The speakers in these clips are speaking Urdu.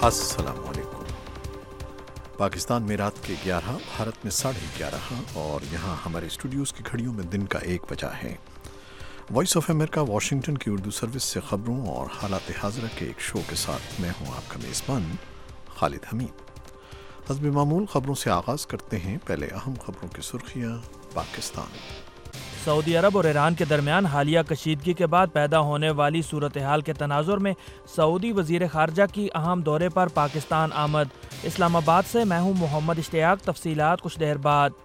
अस्सलाम वालेकुम। पाकिस्तान में रात के 11, भारत में 11:30 और यहाँ हमारे स्टूडियोज़ की घड़ियों में दिन का 1 बजा है। वॉइस ऑफ अमेरिका वाशिंगटन की उर्दू सर्विस से ख़बरों और हालात हाज़िरा के एक शो के साथ मैं हूँ आपका मेज़बान खालिद हमीद। हस्ब मामूल ख़बरों से आगाज़ करते हैं। पहले अहम ख़बरों की सुर्खियाँ। पाकिस्तान, सऊदी अरब और ईरान के दरमियान हालिया कशीदगी के बाद पैदा होने वाली सूरत हाल के तनाजुर में सऊदी वज़ीर ख़ारजा की अहम दौरे पर पाकिस्तान आमद। इस्लामाबाद से मैं हूँ मोहम्मद इश्तियाक। तफसीलात कुछ देर बाद।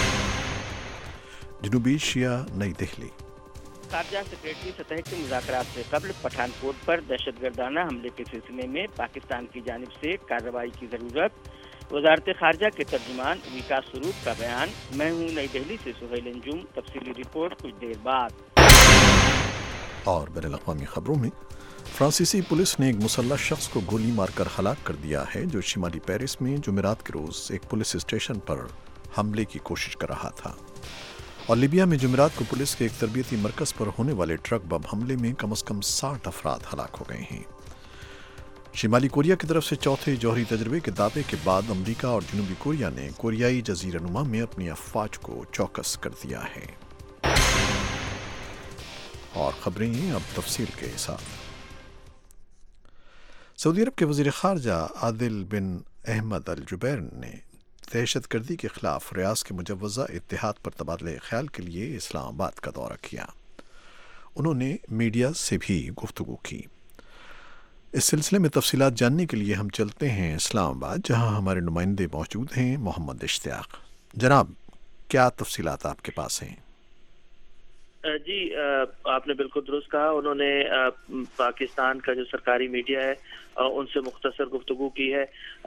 जनूबी एशिया, नई दिल्ली। ख़ारजा सेक्रेटरी सतह के मुज़ाकरात से कबल पठानकोट पर दहशतगर्दाना हमले के सिलसिले में पाकिस्तान की जानिब से कार्रवाई की ज़रूरत। वज़ारत ख़ारजा के तर्जुमान विकास स्वरूप का बयान। मैं हूँ नई दिल्ली से सुहेल अंजुम। तफसीली रिपोर्ट कुछ देर बाद। और बैनुल-अक़वामी ख़बरों में फ्रांसीसी पुलिस ने एक मुसल्लह शख्स को गोली मारकर हलाक कर दिया है, जो शिमाली पेरिस में जुमेरात के रोज़ एक पुलिस स्टेशन पर हमले की कोशिश कर रहा था। और लीबिया में जुमेरात को पुलिस के एक तरबियती मरकज़ पर होने वाले ट्रक बम हमले में कम से कम 60 अफराद हलाक हो गए हैं। शिमाली कोरिया की तरफ से चौथे जौहरी तजर्बे के दावे के बाद अमरीका और जनूबी कोरिया ने कोरियाई जज़ीरा-नुमा में अपनी अफ़वाज को चौकस कर दिया है। और ख़बरें अब तफसील के साथ। सऊदी अरब के वज़ीर ख़ारजा आदिल बिन अहमद अल जुबैर ने दहशतगर्दी के ख़िलाफ़ रियाज़ के मुजव्वज़ा इत्तेहाद पर तबादले ख़याल के लिए इस्लामाबाद का दौरा किया। उन्होंने मीडिया से भी गुफ्तगू की। इस सिलसिले में तफसीलात जानने के लिए हम चलते हैं इस्लामाबाद, जहां हमारे नुमाइंदे मौजूद हैं। मोहम्मद इश्तियाक, जनाब, क्या तफसीलात आपके पास हैं? जी, आपने बिल्कुल दुरुस्त कहा। उन्होंने पाकिस्तान का जो सरकारी मीडिया है उनसे मुख्तसर गुफ्तगू की है।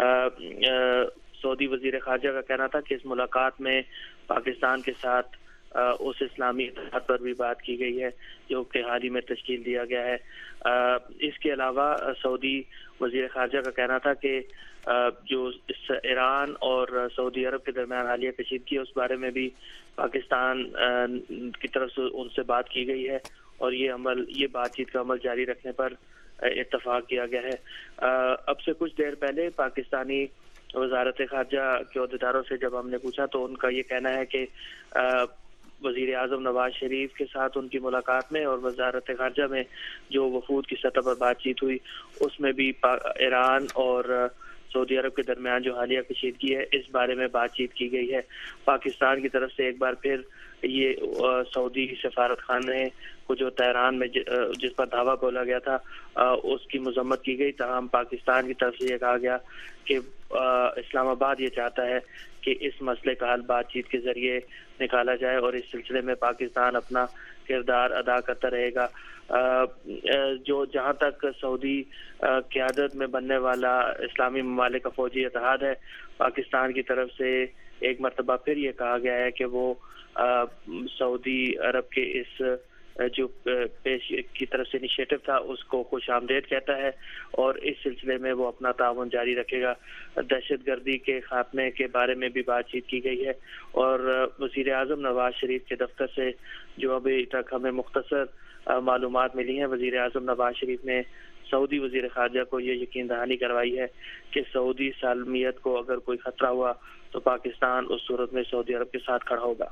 सऊदी वज़ीर ख़ारजा का कहना था कि इस मुलाकात में पाकिस्तान के साथ उस इस्लामी इत्तेहाद पर भी बात की गई है जो कि हाल ही में तश्कील दिया गया है। इसके अलावा सऊदी वज़ीर ख़ारजा का कहना था कि जो ईरान और सऊदी अरब के दरमियान हालिया कशीदगी है उस बारे में भी पाकिस्तान की तरफ से उनसे बात की गई है और ये बातचीत का अमल जारी रखने पर इत्तफाक किया गया है। अब से कुछ देर पहले पाकिस्तानी वज़ारत ख़ारजा के अहदेदारों से जब हमने पूछा तो उनका ये कहना है कि वज़ीर आज़म नवाज शरीफ के साथ उनकी मुलाकात में और वज़ारत ख़ारजा में जो वफूद की सतह पर बातचीत हुई उसमें भी ईरान और सऊदी अरब के दरमियान जो हालिया कशीदगी है इस बारे में बातचीत की गई है। पाकिस्तान की तरफ से एक बार फिर ये सऊदी सफारत खाने को जो तेहरान में जिस पर धावा बोला गया था उसकी मजम्मत की गई। तमाम पाकिस्तान की तरफ से ये कहा गया कि इस्लामाबाद ये चाहता है कि इस मसले का हल बातचीत के जरिए निकाला जाए और इस सिलसिले में पाकिस्तान अपना किरदार अदा करता रहेगा। जो जहाँ तक सऊदी क़यादत में बनने वाला इस्लामी ममालिक का फ़ौजी इत्तेहाद है, पाकिस्तान की तरफ से एक मरतबा फिर ये कहा गया है कि वो सऊदी अरब के इस जो पेश की तरफ से इनिशिएटिव था उसको खुशामदीद कहता है और इस सिलसिले में वो अपना ताउन जारी रखेगा। दहशतगर्दी के खात्मे के बारे में भी बातचीत की गई है और वज़ीर आज़म नवाज शरीफ के दफ्तर से जो अभी तक हमें मुख्तसर मालूमात मिली हैं, वज़ीर आज़म नवाज शरीफ ने सऊदी वज़ीर ख़ारजा को ये यकीन दहानी करवाई है कि सऊदी सालमियत को अगर कोई खतरा हुआ तो पाकिस्तान उस सूरत में सऊदी अरब के साथ खड़ा होगा।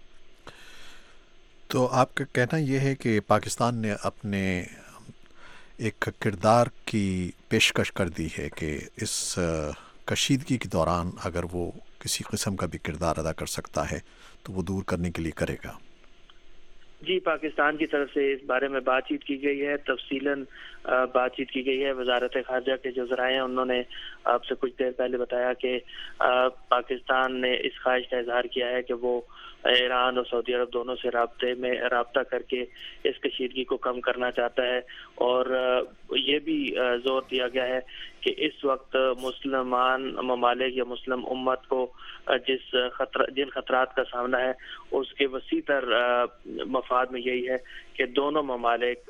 तो आपका कहना यह है कि पाकिस्तान ने अपने एक किरदार की पेशकश कर दी है कि इस कशीदगी के दौरान अगर वो किसी किस्म का भी किरदार अदा कर सकता है तो वो दूर करने के लिए करेगा। जी, पाकिस्तान की तरफ से इस बारे में बातचीत की गई है, तफसीलन बातचीत की गई है। वज़ारत ख़ारजा के जो ज़राए हैं उन्होंने आपसे कुछ देर पहले बताया कि पाकिस्तान ने इस ख्वाहिश का इजहार किया है कि वो ईरान और सऊदी अरब दोनों से राब्ता करके इस कशीदगी को कम करना चाहता है और ये भी जोर दिया गया है कि इस वक्त मुसलमान ममालिक या मुस्लिम उम्मत को जिन खतरात का सामना है उसके वसी तर मफाद में यही है कि दोनों ममालिक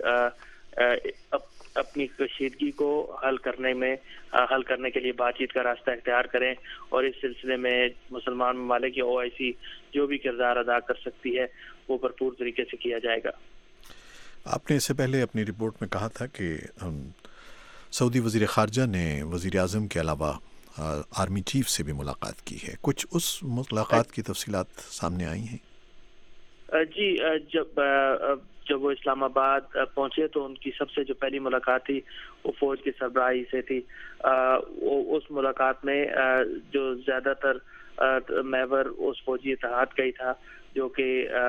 अपनी कशीदगी को हल करने के लिए बातचीत का रास्ता इख्तियार करें और इस सिलसिले में मुसलमान ममालिक या OIC जो भी किरदार अदा कर सकती है वो भरपूर तरीके से किया जाएगा। आपने इससे पहले अपनी रिपोर्ट में कहा था कि سعودی وزیر خارجہ نے وزیر اعظم کے علاوہ آرمی چیف سے بھی ملاقات کی ہے، کچھ اس ملاقات کی تفصیلات سامنے آئی ہیں؟ جی، جب وہ اسلام آباد پہنچے تو ان کی سب سے جو پہلی ملاقات تھی وہ فوج کی سربراہی سے تھی۔ اس ملاقات میں جو زیادہ تر محور اس فوجی اتحاد کا ہی تھا جو کہ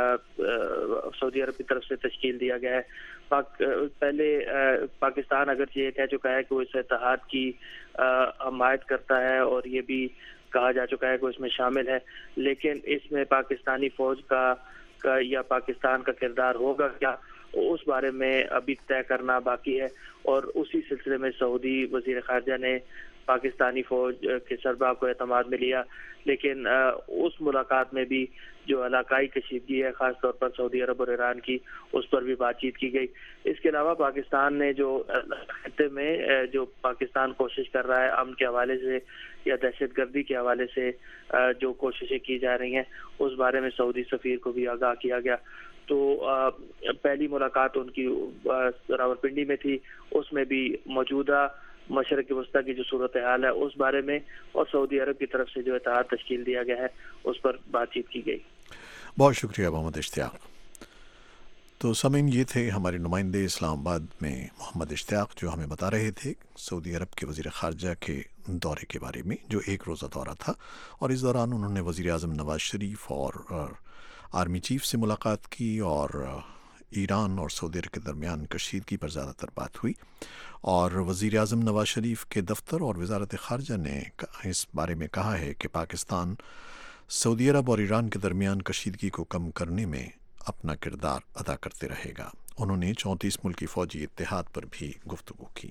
سعودی عرب کی طرف سے تشکیل دیا گیا ہے۔ پہلے پاکستان اگرچہ یہ کہہ چکا ہے کہ وہ اس اتحاد کی حمایت کرتا ہے اور یہ بھی کہا جا چکا ہے کہ اس میں شامل ہے، لیکن اس میں پاکستانی فوج کا یا پاکستان کا کردار ہوگا کیا، اس بارے میں ابھی طے کرنا باقی ہے۔ اور اسی سلسلے میں سعودی وزیر خارجہ نے پاکستانی فوج کے سربراہ کو اعتماد میں لیا، لیکن اس ملاقات میں بھی جو علاقائی کشیدگی ہے خاص طور پر سعودی عرب اور ایران کی، اس پر بھی بات چیت کی گئی۔ اس کے علاوہ پاکستان نے جو خطے میں جو پاکستان کوشش کر رہا ہے امن کے حوالے سے یا دہشت گردی کے حوالے سے جو کوششیں کی جا رہی ہیں، اس بارے میں سعودی سفیر کو بھی آگاہ کیا گیا۔ تو پہلی ملاقات ان کی راولپنڈی میں تھی، اس میں بھی موجودہ مشرق وسطیٰ کی جو صورتحال ہے اس بارے میں اور سعودی عرب کی طرف سے جو اتحاد تشکیل دیا گیا ہے اس پر بات چیت کی گئی۔ بہت شکریہ محمد اشتیاق۔ تو سامعین، یہ تھے ہمارے نمائندے اسلام آباد میں محمد اشتیاق، جو ہمیں بتا رہے تھے سعودی عرب کے وزیر خارجہ کے دورے کے بارے میں، جو ایک روزہ دورہ تھا، اور اس دوران انہوں نے وزیر اعظم نواز شریف اور آرمی چیف سے ملاقات کی، اور ایران اور سعودی عرب کے درمیان کشیدگی پر زیادہ تر بات ہوئی، اور وزیر اعظم نواز شریف کے دفتر اور وزارت خارجہ نے اس بارے میں کہا ہے کہ پاکستان سعودی عرب اور ایران کے درمیان کشیدگی کو کم کرنے میں اپنا کردار ادا کرتے رہے گا۔ انہوں نے 34 ملکی فوجی اتحاد پر بھی گفتگو کی۔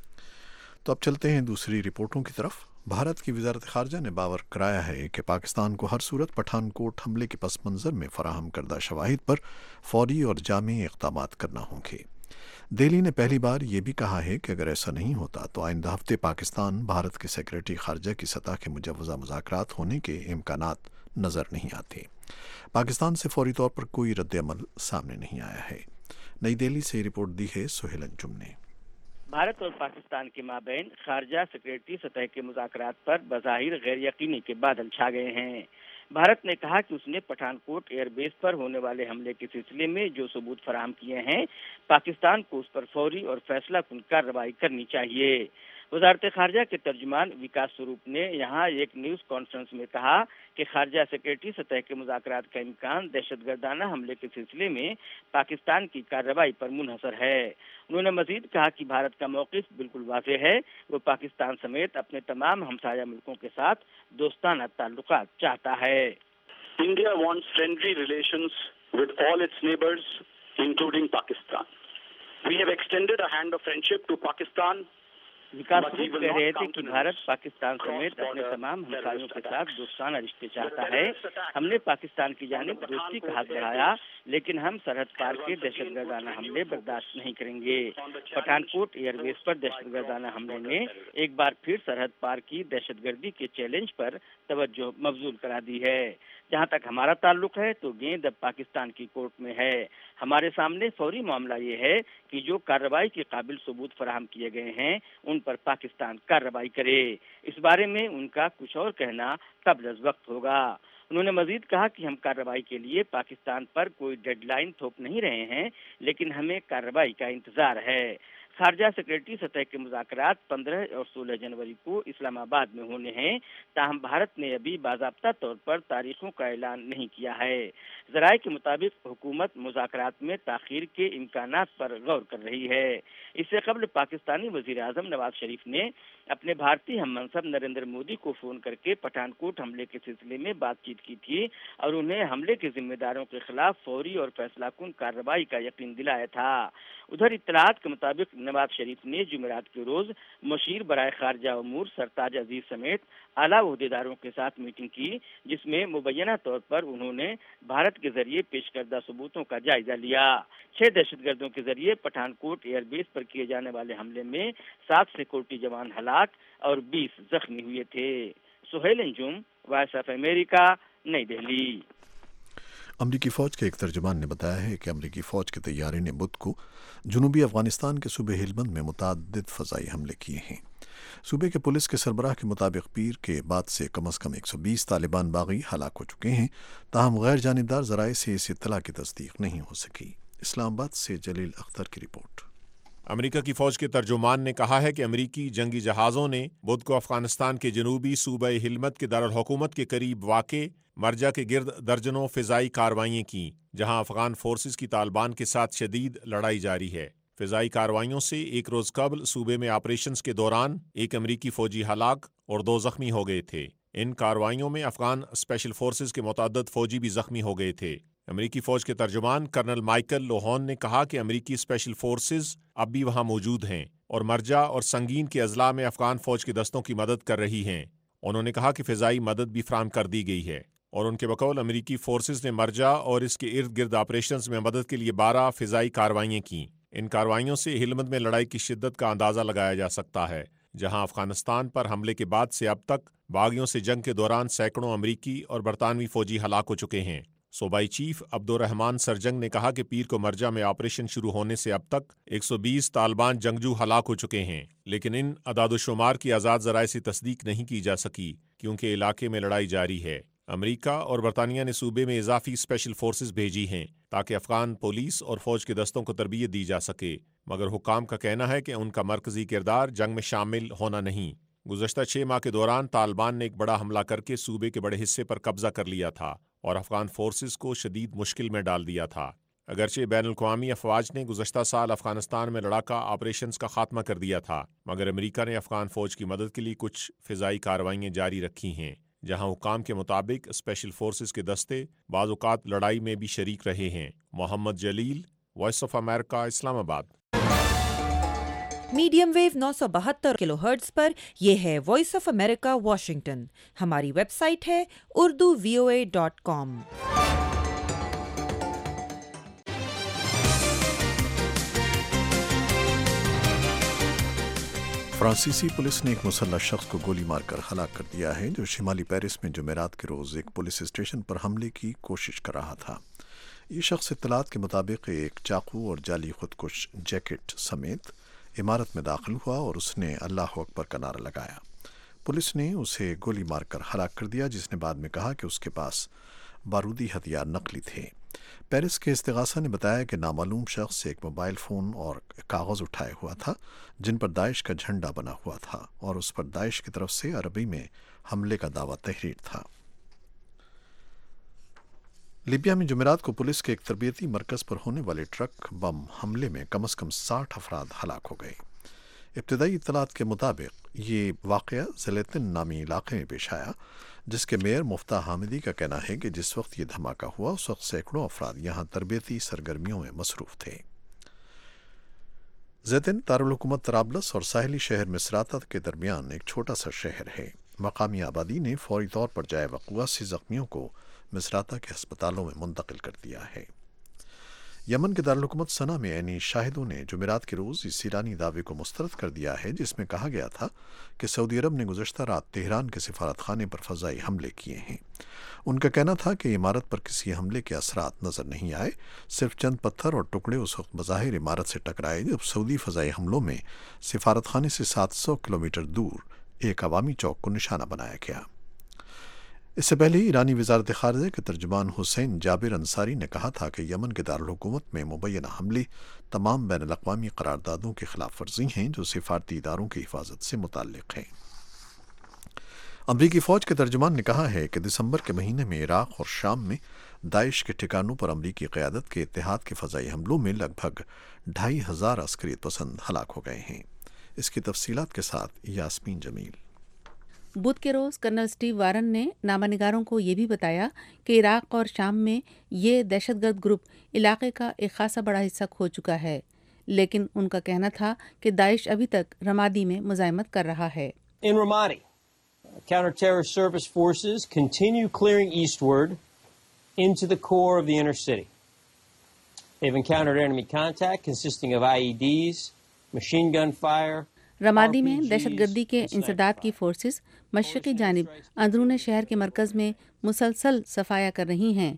تو اب چلتے ہیں دوسری رپورٹوں کی طرف۔ بھارت کی وزارت خارجہ نے باور کرایا ہے کہ پاکستان کو ہر صورت پٹھان کوٹ حملے کے پس منظر میں فراہم کردہ شواہد پر فوری اور جامع اقدامات کرنا ہوں گے۔ دہلی نے پہلی بار یہ بھی کہا ہے کہ اگر ایسا نہیں ہوتا تو آئندہ ہفتے پاکستان بھارت کے سیکرٹری خارجہ کی سطح کے مجوزہ مذاکرات ہونے کے امکانات نظر نہیں آتے۔ پاکستان سے فوری طور پر کوئی رد عمل سامنے نہیں آیا ہے۔ نئی دہلی سے رپورٹ دی ہے سہیل انجم نے۔ بھارت اور پاکستان کے مابین خارجہ سیکرٹری سطح کے مذاکرات پر بظاہر غیر یقینی کے بادل چھا گئے ہیں۔ بھارت نے کہا کہ اس نے پٹھان کوٹ ایئر بیس پر ہونے والے حملے کے سلسلے میں جو ثبوت فراہم کیے ہیں، پاکستان کو اس پر فوری اور فیصلہ کن کارروائی کرنی چاہیے۔ وزارت خارجہ کے ترجمان وکاس سوروپ نے یہاں ایک نیوز کانفرنس میں کہا کہ خارجہ سیکرٹری سطح کے مذاکرات کا امکان دہشت گردانہ حملے کے سلسلے میں پاکستان کی کارروائی پر منحصر ہے۔ انہوں نے مزید کہا کہ بھارت کا موقف بالکل واضح ہے، وہ پاکستان سمیت اپنے تمام ہمسایہ ملکوں کے ساتھ دوستانہ تعلقات چاہتا ہے۔ India wants friendly relations with all its neighbors, including Pakistan. We have extended a hand of friendship to Pakistan. وکاس سوروپ کہہ رہے تھے کہ بھارت پاکستان سمیت اپنے تمام ہمسایوں کے ساتھ دوستانہ رشتے چاہتا ہے۔ ہم نے پاکستان کی جانب دوستی کا ہاتھ بڑھایا، لیکن ہم سرحد پار کے دہشت گردانہ حملے برداشت نہیں کریں گے۔ پٹھان کوٹ ایئر بیس پر دہشت گردانہ حملے نے ایک بار پھر سرحد پار کی دہشت گردی کے چیلنج پر توجہ مبذول کرا دی ہے۔ جہاں تک ہمارا تعلق ہے تو گیند اب پاکستان کی کورٹ میں ہے۔ ہمارے سامنے فوری معاملہ یہ ہے کہ جو کارروائی کے قابل ثبوت فراہم کیے گئے ہیں ان پر پاکستان کارروائی کرے۔ اس بارے میں ان کا کچھ اور کہنا قبل از وقت ہوگا۔ انہوں نے مزید کہا کہ ہم کارروائی کے لیے پاکستان پر کوئی ڈیڈ لائن تھوپ نہیں رہے ہیں، لیکن ہمیں کارروائی کا انتظار ہے۔ خارجہ سیکرٹری سطح کے مذاکرات 15 اور 16 جنوری کو اسلام آباد میں ہونے ہیں، تاہم بھارت نے ابھی باضابطہ طور پر تاریخوں کا اعلان نہیں کیا ہے۔ ذرائع کے مطابق حکومت مذاکرات میں تاخیر کے امکانات پر غور کر رہی ہے۔ اس سے قبل پاکستانی وزیر اعظم نواز شریف نے اپنے بھارتی ہم منصب نریندر مودی کو فون کر کے پٹھان کوٹ حملے کے سلسلے میں بات چیت کی تھی اور انہیں حملے کے ذمہ داروں کے خلاف فوری اور فیصلہ کن کارروائی کا یقین دلایا تھا۔ ادھر اطلاعات کے مطابق نواز شریف نے جمعرات کے روز مشیر برائے خارجہ امور سرتاج عزیز سمیت اعلیٰ عہدیداروں کے ساتھ میٹنگ کی، جس میں مبینہ طور پر انہوں نے بھارت کے ذریعے پیش کردہ ثبوتوں کا جائزہ لیا۔ 6 دہشت گردوں کے ذریعے پٹھان کوٹ ایئر بیس پر کیے جانے والے حملے میں 7 سیکورٹی جوان ہلاک اور 20 زخمی ہوئے تھے۔ Sohail Anjum, voice of America, Nai Delhi. امریکی فوج کے ایک ترجمان نے بتایا ہے کہ امریکی فوج کے طیارے نے بدھ کو جنوبی افغانستان کے صوبے ہلمند میں متعدد فضائی حملے کیے ہیں۔ صوبے کے پولیس کے سربراہ کے مطابق پیر کے بعد سے کم از کم 120 طالبان باغی ہلاک ہو چکے ہیں، تاہم غیر جانبدار ذرائع سے اس اطلاع کی تصدیق نہیں ہو سکی۔ اسلام آباد سے جلیل اختر کی رپورٹ۔ امریکہ کی فوج کے ترجمان نے کہا ہے کہ امریکی جنگی جہازوں نے بدھ کو افغانستان کے جنوبی صوبہ ہلمند کے دارالحکومت کے قریب واقع مرجع کے گرد درجنوں فضائی کارروائیاں کیں، جہاں افغان فورسز کی طالبان کے ساتھ شدید لڑائی جاری ہے۔ فضائی کارروائیوں سے ایک روز قبل صوبے میں آپریشنز کے دوران ایک امریکی فوجی ہلاک اور 2 زخمی ہو گئے تھے۔ ان کارروائیوں میں افغان اسپیشل فورسز کے متعدد فوجی بھی زخمی ہو گئے تھے۔ امریکی فوج کے ترجمان کرنل مائیکل لوہون نے کہا کہ امریکی اسپیشل فورسز اب بھی وہاں موجود ہیں اور مرجع اور سنگین کے اضلاع میں افغان فوج کے دستوں کی مدد کر رہی ہیں۔ انہوں نے کہا کہ فضائی مدد بھی فراہم کر دی گئی ہے، اور ان کے بقول امریکی فورسز نے مرجع اور اس کے ارد گرد آپریشنز میں مدد کے لیے 12 فضائی کارروائیاں کیں۔ ان کارروائیوں سے ہلمند میں لڑائی کی شدت کا اندازہ لگایا جا سکتا ہے، جہاں افغانستان پر حملے کے بعد سے اب تک باغیوں سے جنگ کے دوران سینکڑوں امریکی اور برطانوی فوجی ہلاک ہو چکے ہیں۔ صوبائی چیف عبدالرحمان سرجنگ نے کہا کہ پیر کو مرجع میں آپریشن شروع ہونے سے اب تک 120 طالبان جنگجو ہلاک ہو چکے ہیں، لیکن ان اعداد و شمار کی آزاد ذرائع سے تصدیق نہیں کی جا سکی کیونکہ علاقے میں لڑائی جاری ہے۔ امریکہ اور برطانیہ نے صوبے میں اضافی اسپیشل فورسز بھیجی ہیں تاکہ افغان پولیس اور فوج کے دستوں کو تربیت دی جا سکے، مگر حکام کا کہنا ہے کہ ان کا مرکزی کردار جنگ میں شامل ہونا نہیں۔ گزشتہ 6 ماہ کے دوران طالبان نے ایک بڑا حملہ کر کے صوبے کے بڑے حصے پر قبضہ کر لیا تھا اور افغان فورسز کو شدید مشکل میں ڈال دیا تھا۔ اگرچہ بین الاقوامی افواج نے گزشتہ سال افغانستان میں لڑاکا آپریشنز کا خاتمہ کر دیا تھا، مگر امریکہ نے افغان فوج کی مدد کے لیے کچھ فضائی کارروائیاں جاری رکھی ہیں، جہاں حکام کے مطابق اسپیشل فورسز کے دستے بعض اوقات لڑائی میں بھی شریک رہے ہیں۔ محمد جلیل، voice of America, Islamabad. Medium wave 972 kilohertz پر یہ ہے وائس آف امریکہ واشنگٹن۔ ہماری ویب سائٹ ہے urduvoa.com۔ فرانسیسی پولیس نے ایک مسلح شخص کو گولی مار کر ہلاک کر دیا ہے جو شمالی پیرس میں جمعرات کے روز ایک پولیس اسٹیشن پر حملے کی کوشش کر رہا تھا۔ یہ شخص اطلاعات کے مطابق ایک چاقو اور جعلی خودکش جیکٹ سمیت عمارت میں داخل ہوا اور اس نے اللہ اکبر کا نعرہ لگایا۔ پولیس نے اسے گولی مار کر ہلاک کر دیا، جس نے بعد میں کہا کہ اس کے پاس بارودی ہتھیار نقلی تھے۔ پیرس کے استغاثہ نے بتایا کہ نامعلوم شخص ایک موبائل فون اور کاغذ اٹھائے ہوا تھا جن پر داعش کا جھنڈا بنا ہوا تھا اور اس پر داعش کی طرف سے عربی میں حملے کا دعویٰ تحریر تھا۔ لیبیا میں جمعرات کو پولیس کے ایک تربیتی مرکز پر ہونے والے ٹرک بم حملے میں کم از کم 60 افراد ہلاک ہو گئے۔ ابتدائی اطلاعات کے مطابق یہ واقعہ زلیتن نامی علاقے میں پیش آیا، جس کے میئر مفتاح حامدی کا کہنا ہے کہ جس وقت یہ دھماکہ ہوا اس وقت سینکڑوں افراد یہاں تربیتی سرگرمیوں میں مصروف تھے۔ زیتن دارالحکومت طرابلس اور ساحلی شہر مصراتہ کے درمیان ایک چھوٹا سا شہر ہے۔ مقامی آبادی نے فوری طور پر جائے وقوع سے زخمیوں کو مصراتہ کے ہسپتالوں میں منتقل کر دیا ہے۔ یمن کے دارالحکومت صنعا میں عینی شاہدوں نے جمعرات کے روز اس ایرانی دعوے کو مسترد کر دیا ہے جس میں کہا گیا تھا کہ سعودی عرب نے گزشتہ رات تہران کے سفارت خانے پر فضائی حملے کیے ہیں۔ ان کا کہنا تھا کہ عمارت پر کسی حملے کے اثرات نظر نہیں آئے، صرف چند پتھر اور ٹکڑے اس وقت بظاہر عمارت سے ٹکرائے جب سعودی فضائی حملوں میں سفارت خانے سے 700 کلومیٹر دور ایک عوامی چوک کو نشانہ بنایا گیا۔ اس سے پہلے ایرانی وزارت خارجہ کے ترجمان حسین جابر انصاری نے کہا تھا کہ یمن کے دارالحکومت میں مبینہ حملے تمام بین الاقوامی قراردادوں کی خلاف ورزی ہیں جو سفارتی اداروں کی حفاظت سے متعلق ہیں۔ امریکی فوج کے ترجمان نے کہا ہے کہ دسمبر کے مہینے میں عراق اور شام میں داعش کے ٹھکانوں پر امریکی قیادت کے اتحاد کے فضائی حملوں میں لگ بھگ 2500 عسکریت پسند ہلاک ہو گئے ہیں۔ اس کی تفصیلات کے ساتھ یاسمین جمیل۔ بدھ کے روز کرنل اسٹیو وارن نے نامہ نگاروں کو یہ بھی بتایا کہ عراق اور شام میں یہ دہشت گرد گروپ علاقے کا ایک خاصا بڑا حصہ کھو چکا ہے، لیکن ان کا کہنا تھا کہ داعش ابھی تک رمادی میں مزاحمت کر رہا ہے۔ In Ramadi, counter-terrorist service forces continue clearing eastward into the core of the inner city. They've encountered enemy contact consisting of IEDs, machine gun fire. رمادی میں دہشت گردی کے انسداد کی فورسز مشرقی جانب اندرون شہر کے مرکز میں مسلسل صفایا کر رہی ہیں۔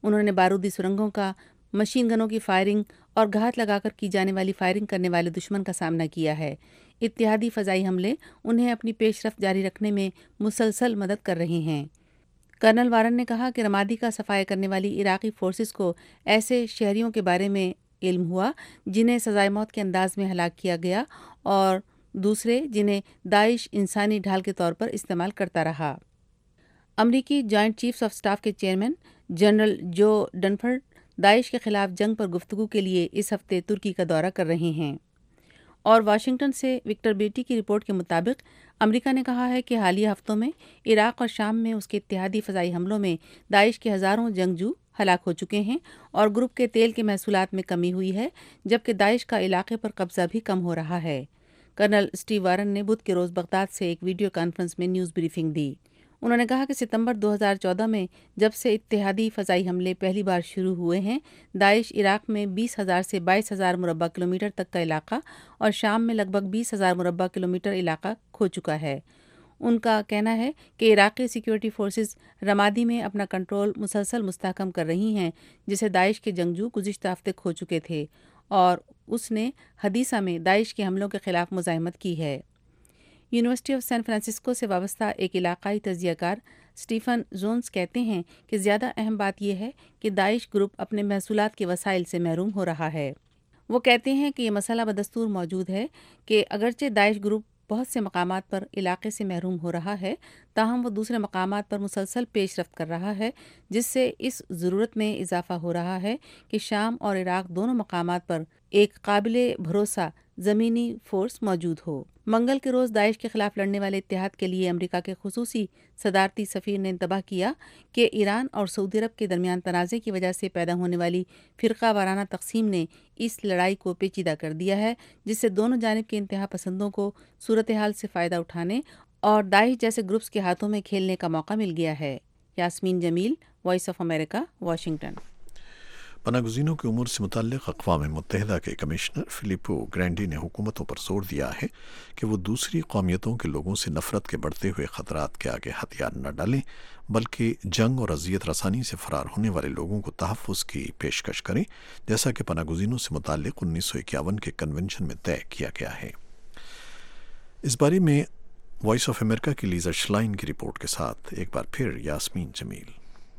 انہوں نے بارودی سرنگوں کا، مشین گنوں کی فائرنگ اور گھات لگا کر کی جانے والی فائرنگ کرنے والے دشمن کا سامنا کیا ہے۔ اتحادی فضائی حملے انہیں اپنی پیش رفت جاری رکھنے میں مسلسل مدد کر رہے ہیں۔ کرنل وارن نے کہا کہ رمادی کا صفایا کرنے والی عراقی فورسز کو ایسے شہریوں کے بارے میں علم ہوا جنہیں سزائے موت کے انداز میں ہلاک کیا گیا اور دوسرے جنہیں داعش انسانی ڈھال کے طور پر استعمال کرتا رہا۔ امریکی جوائنٹ چیفز آف سٹاف کے چیئرمین جنرل جو ڈنفرڈ داعش کے خلاف جنگ پر گفتگو کے لیے اس ہفتے ترکی کا دورہ کر رہے ہیں۔ اور واشنگٹن سے وکٹر بیٹی کی رپورٹ کے مطابق امریکہ نے کہا ہے کہ حالیہ ہفتوں میں عراق اور شام میں اس کے اتحادی فضائی حملوں میں داعش کے ہزاروں جنگجو ہلاک ہو چکے ہیں اور گروپ کے تیل کے محصولات میں کمی ہوئی ہے، جبکہ داعش کا علاقے پر قبضہ بھی کم ہو رہا ہے۔ کرنل اسٹیو وارن نے بدھ کے روز بغداد سے ایک ویڈیو کانفرنس میں نیوز بریفنگ دی۔ انہوں نے کہا کہ ستمبر 2014 میں جب سے اتحادی فضائی حملے پہلی بار شروع ہوئے ہیں، داعش عراق میں 20,000 سے 22,000 مربع کلومیٹر تک کا علاقہ اور شام میں لگ بھگ 20,000 مربع کلومیٹر علاقہ کھو چکا ہے۔ ان کا کہنا ہے کہ عراقی سیکیورٹی فورسز رمادی میں اپنا کنٹرول مسلسل مستحکم کر رہی ہیں، جسے داعش کے جنگجو گزشتہ ہفتے کھو چکے تھے، اور اس نے حدیثہ میں داعش کے حملوں کے خلاف مزاحمت کی ہے۔ یونیورسٹی آف سین فرانسسکو سے وابستہ ایک علاقائی تجزیہ کار اسٹیفن زونز کہتے ہیں کہ زیادہ اہم بات یہ ہے کہ داعش گروپ اپنے محصولات کے وسائل سے محروم ہو رہا ہے۔ وہ کہتے ہیں کہ یہ مسئلہ بدستور موجود ہے کہ اگرچہ داعش گروپ بہت سے مقامات پر علاقے سے محروم ہو رہا ہے، تاہم وہ دوسرے مقامات پر مسلسل پیش رفت کر رہا ہے، جس سے اس ضرورت میں اضافہ ہو رہا ہے کہ شام اور عراق دونوں مقامات پر ایک قابل بھروسہ زمینی فورس موجود ہو۔ منگل کے روز داعش کے خلاف لڑنے والے اتحاد کے لیے امریکہ کے خصوصی صدارتی سفیر نے انتباہ کیا کہ ایران اور سعودی عرب کے درمیان تنازع کی وجہ سے پیدا ہونے والی فرقہ وارانہ تقسیم نے اس لڑائی کو پیچیدہ کر دیا ہے، جس سے دونوں جانب کے انتہا پسندوں کو صورتحال سے فائدہ اٹھانے اور داعش جیسے گروپس کے ہاتھوں میں کھیلنے کا موقع مل گیا ہے۔ Yasmin Jamil, voice of America, Washington. پناہ گزینوں کے امور سے متعلق اقوام متحدہ کے کمشنر فلیپو گرینڈی نے حکومتوں پر زور دیا ہے کہ وہ دوسری قومیتوں کے لوگوں سے نفرت کے بڑھتے ہوئے خطرات کے آگے ہتھیار نہ ڈالیں، بلکہ جنگ اور اذیت رسانی سے فرار ہونے والے لوگوں کو تحفظ کی پیشکش کریں، جیسا کہ پناہ گزینوں سے متعلق 1951 کے کنونشن میں طے کیا گیا ہے۔ اس بارے میں وائس آف امریکہ کی لیزا شلائن کی رپورٹ کے ساتھ ایک بار پھر یاسمین جمیل۔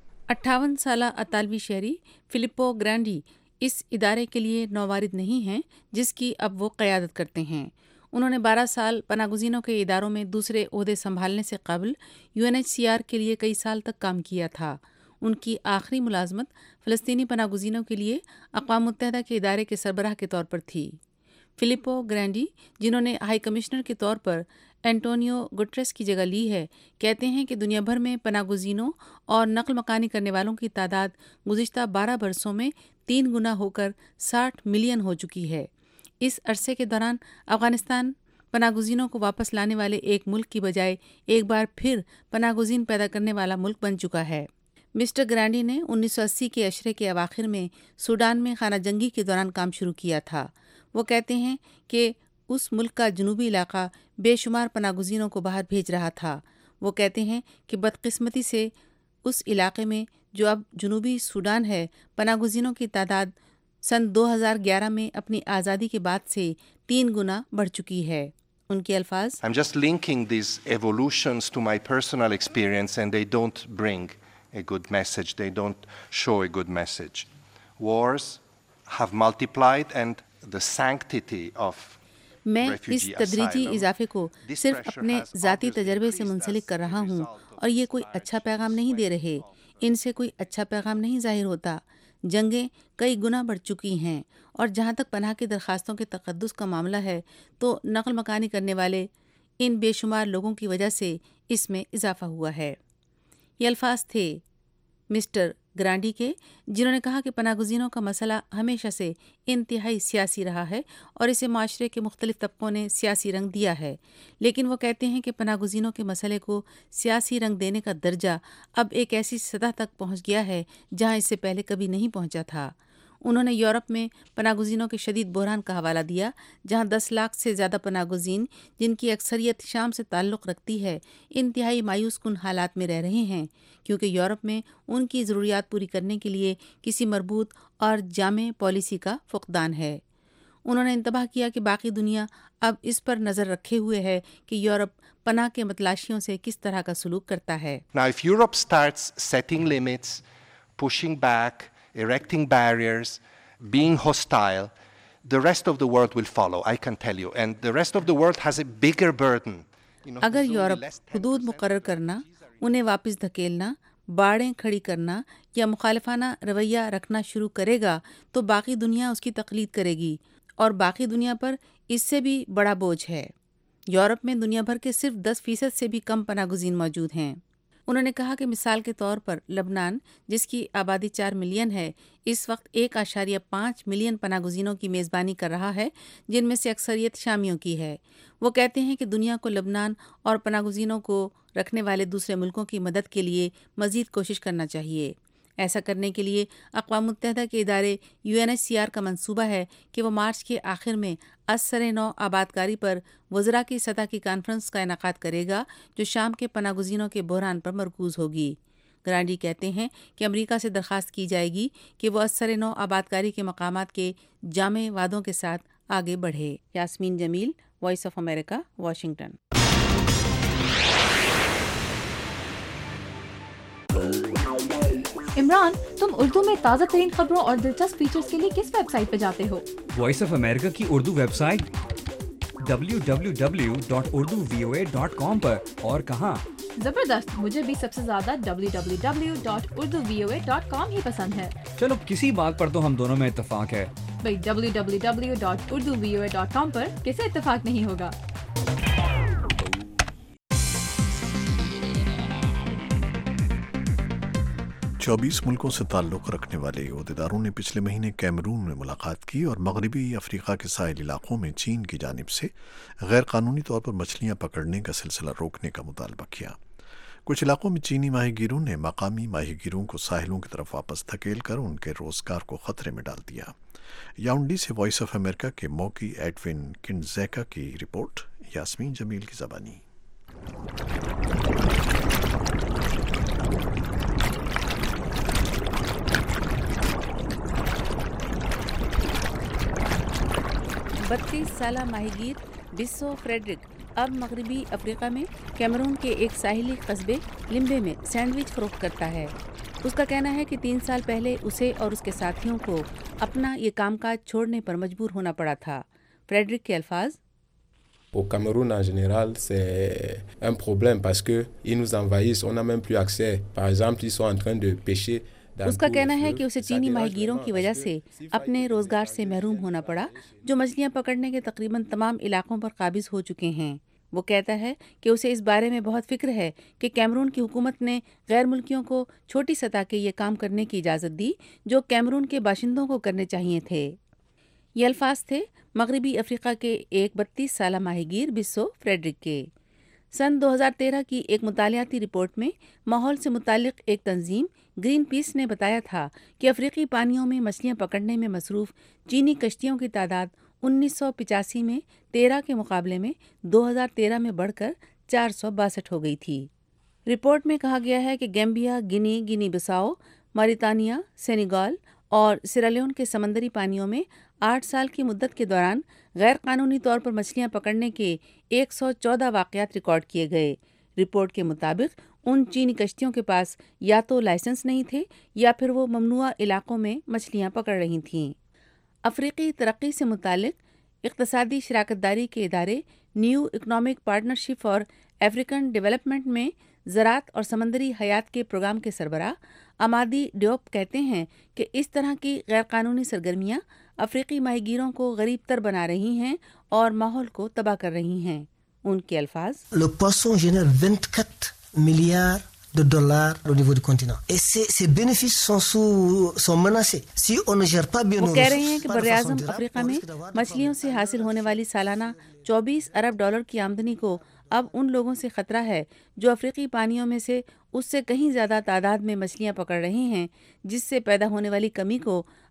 58 سالہ اطالوی شہری فلپو گرانڈی اس ادارے کے لیے نووارد نہیں ہیں جس کی اب وہ قیادت کرتے ہیں۔ انہوں نے 12 سال پناہ گزینوں کے اداروں میں دوسرے عہدے سنبھالنے سے قبل UNHCR کے لیے کئی سال تک کام کیا تھا۔ ان کی آخری ملازمت فلسطینی پناہ گزینوں کے لیے اقوام متحدہ کے ادارے کے سربراہ کے طور پر تھی۔ فلپو گرانڈی، جنہوں نے ہائی کمشنر کے طور پر اینٹونیو گٹریس کی جگہ لی ہے، کہتے ہیں کہ دنیا بھر میں پناہ گزینوں اور نقل مکانی کرنے والوں کی تعداد گزشتہ 12 برسوں میں 3 گنا ہو کر 60 ملین ہو چکی ہے۔ اس عرصے کے دوران افغانستان پناہ گزینوں کو واپس لانے والے ایک ملک کی بجائے ایک بار پھر پناہ گزین پیدا کرنے والا ملک بن چکا ہے۔ مسٹر گرانڈی نے 1980 کے عشرے کے اواخر میں سوڈان میں خانہ جنگی کے دوران کام شروع کیا تھا۔ وہ کہتے ہیں کہ اس ملک کا جنوبی علاقہ بے شمار پناہ گزینوں کو باہر بھیج رہا تھا۔ وہ کہتے ہیں کہ بدقسمتی سے اس علاقے میں جو اب جنوبی سوڈان ہے، پناہ گزینوں کی تعداد سن 2011 میں اپنی آزادی کے بعد سے 3 گنا بڑھ چکی ہے۔ ان کے الفاظ، I'm just linking these evolutions to my personal experience and they don't bring a good message. They don't show a good message. Wars have multiplied and the sanctity of میں اس تدریجی اضافے کو صرف اپنے ذاتی تجربے سے منسلک کر رہا ہوں، اور یہ کوئی اچھا پیغام نہیں دے رہے۔ ان سے کوئی اچھا پیغام نہیں ظاہر ہوتا۔ جنگیں کئی گنا بڑھ چکی ہیں، اور جہاں تک پناہ کی درخواستوں کے تقدس کا معاملہ ہے تو نقل مکانی کرنے والے ان بے شمار لوگوں کی وجہ سے اس میں اضافہ ہوا ہے۔ یہ الفاظ تھے مسٹر گرانڈی کے، جنہوں نے کہا کہ پناہ گزینوں کا مسئلہ ہمیشہ سے انتہائی سیاسی رہا ہے اور اسے معاشرے کے مختلف طبقوں نے سیاسی رنگ دیا ہے، لیکن وہ کہتے ہیں کہ پناہ گزینوں کے مسئلے کو سیاسی رنگ دینے کا درجہ اب ایک ایسی سطح تک پہنچ گیا ہے جہاں اس سے پہلے کبھی نہیں پہنچا تھا۔ انہوں نے یورپ میں پناہ گزینوں کے شدید بحران کا حوالہ دیا، جہاں 10 لاکھ سے زیادہ پناہ گزین جن کی اکثریت شام سے تعلق رکھتی ہے انتہائی مایوس کن حالات میں رہ رہے ہیں، کیونکہ یورپ میں ان کی ضروریات پوری کرنے کے لیے کسی مربوط اور جامع پالیسی کا فقدان ہے۔ انہوں نے انتباہ کیا کہ باقی دنیا اب اس پر نظر رکھے ہوئے ہے کہ یورپ پناہ کے متلاشیوں سے کس طرح کا سلوک کرتا ہے۔ Now, if Europe starts setting limits, pushing back, erecting barriers, being hostile, the rest of the world will follow, I can tell you. And the rest of the world has a bigger burden. اگر یورپ حدود مقرر کرنا، انہیں واپس دھکیلنا، باڑیں کھڑی کرنا یا مخالفانہ رویہ رکھنا شروع کرے گا تو باقی دنیا اس کی تقلید کرے گی، اور باقی دنیا پر اس سے بھی بڑا بوجھ ہے۔ یورپ میں دنیا بھر کے صرف 10% سے بھی کم پناہ گزین موجود ہیں۔ انہوں نے کہا کہ مثال کے طور پر لبنان، جس کی آبادی 4 ملین ہے، اس وقت 1.5 ملین پناہ گزینوں کی میزبانی کر رہا ہے، جن میں سے اکثریت شامیوں کی ہے۔ وہ کہتے ہیں کہ دنیا کو لبنان اور پناہ گزینوں کو رکھنے والے دوسرے ملکوں کی مدد کے لیے مزید کوشش کرنا چاہیے۔ ایسا کرنے کے لیے اقوام متحدہ کے ادارے UNHCR کا منصوبہ ہے کہ وہ مارچ کے آخر میں ازسر نو آبادکاری پر وزراء کی سطح کی کانفرنس کا انعقاد کرے گا، جو شام کے پناہ گزینوں کے بحران پر مرکوز ہوگی۔ گرانڈی کہتے ہیں کہ امریکہ سے درخواست کی جائے گی کہ وہ ازسر نو آبادکاری کے مقامات کے جامع وعدوں کے ساتھ آگے بڑھے۔ Yasmin Jamil, voice of America, Washington. Imran, تم اردو میں تازہ ترین خبروں اور دلچسپ فیچرز کے لیے کس ویب سائٹ پہ جاتے ہو؟ وائس آف امریکہ کی اردو ویب سائٹ www.urduvoa.com پر۔ اور کہاں؟ زبردست، مجھے بھی سب سے زیادہ www.urduvoa.com ہی پسند ہے۔ چلو کسی بات پر تو ہم دونوں میں اتفاق ہے۔ بھئی www.urduvoa.com پر کسے اتفاق نہیں ہوگا؟ چوبیس ملکوں سے تعلق رکھنے والے عہدیداروں نے پچھلے مہینے کیمرون میں ملاقات کی اور مغربی افریقہ کے ساحلی علاقوں میں چین کی جانب سے غیر قانونی طور پر مچھلیاں پکڑنے کا سلسلہ روکنے کا مطالبہ کیا۔ کچھ علاقوں میں چینی ماہی گیروں نے مقامی ماہی گیروں کو ساحلوں کی طرف واپس دھکیل کر ان کے روزگار کو خطرے میں ڈال دیا۔ یاونڈی سے وائس آف امریکہ کے موکی ایڈون کنزیکا کی رپورٹ، یاسمین جمیل کی زبانی۔ سالہ ماہی گیر بسو فریڈرک اب مغربی افریقہ میں کیمرون کے ایک ساحلی قصبے لمبے میں سینڈوچ فروخت کرتا ہے۔ اس کا کہنا ہے کہ 3 سال پہلے اسے اور اس کے ساتھیوں کو اپنا یہ کام کاج چھوڑنے پر مجبور ہونا پڑا تھا۔ فریڈرک کے الفاظ: Au Cameroun en général, c'est un problème parce qu'ils nous envahissent, on n'a même plus accès. Par exemple, ils sont en train de pêcher. اس کا کہنا ہے کہ اسے چینی ماہی گیروں کی وجہ سے اپنے روزگار سے محروم ہونا پڑا، جو مچھلیاں پکڑنے کے تقریباً تمام علاقوں پر قابض ہو چکے ہیں۔ وہ کہتا ہے کہ اسے اس بارے میں بہت فکر ہے کہ کیمرون کی حکومت نے غیر ملکیوں کو چھوٹی سطح کے یہ کام کرنے کی اجازت دی جو کیمرون کے باشندوں کو کرنے چاہیے تھے۔ یہ الفاظ تھے مغربی افریقہ کے ایک 32 سالہ ماہی گیر بسو فریڈرک کے۔ سن 2013 کی ایک مطالعاتی رپورٹ میں ماحول سے متعلق ایک تنظیم گرین پیس نے بتایا تھا کہ افریقی پانیوں میں مچھلیاں پکڑنے میں مصروف چینی کشتیوں کی تعداد 1985 میں 13 کے مقابلے میں 2013 میں بڑھ کر 462 ہو گئی تھی۔ رپورٹ میں کہا گیا ہے کہ Gambia, Guinea Bissau, Mauritania, Senegal اور سیرالیون کے سمندری پانیوں میں 8 سال کی مدت کے دوران غیر قانونی طور پر مچھلیاں پکڑنے کے 114 واقعات ریکارڈ کیے گئے۔ رپورٹ کے مطابق ان چینی کشتیوں کے پاس یا تو لائسنس نہیں تھے یا پھر وہ ممنوعہ علاقوں میں مچھلیاں پکڑ رہی تھیں۔ افریقی ترقی سے متعلق اقتصادی شراکت داری کے ادارے new economic partnership for African development میں زراعت اور سمندری حیات کے پروگرام کے سربراہ امادی ڈیوپ کہتے ہیں کہ اس طرح کی غیر قانونی سرگرمیاں افریقی ماہی گیروں کو غریب تر بنا رہی ہیں اور ماحول کو تباہ کر رہی ہیں۔ ان کے الفاظ: Le poisson génère 24 milliards de dollars au niveau du continent. Et ces bénéfices sont menacés. Si on ne gère pas bien nos ressources. وہ کہہ رہے ہیں کہ براعظم افریقہ میں مچھلیوں سے حاصل ہونے والی سالانہ 24 ارب ڈالر کی آمدنی کو اب ان لوگوں سے خطرہ ہے جو افریقی پانیوں میں سے اس سے کہیں زیادہ تعداد میں مچھلیاں پکڑ رہے ہیں، جس سے پیدا ہونے والی کمی کو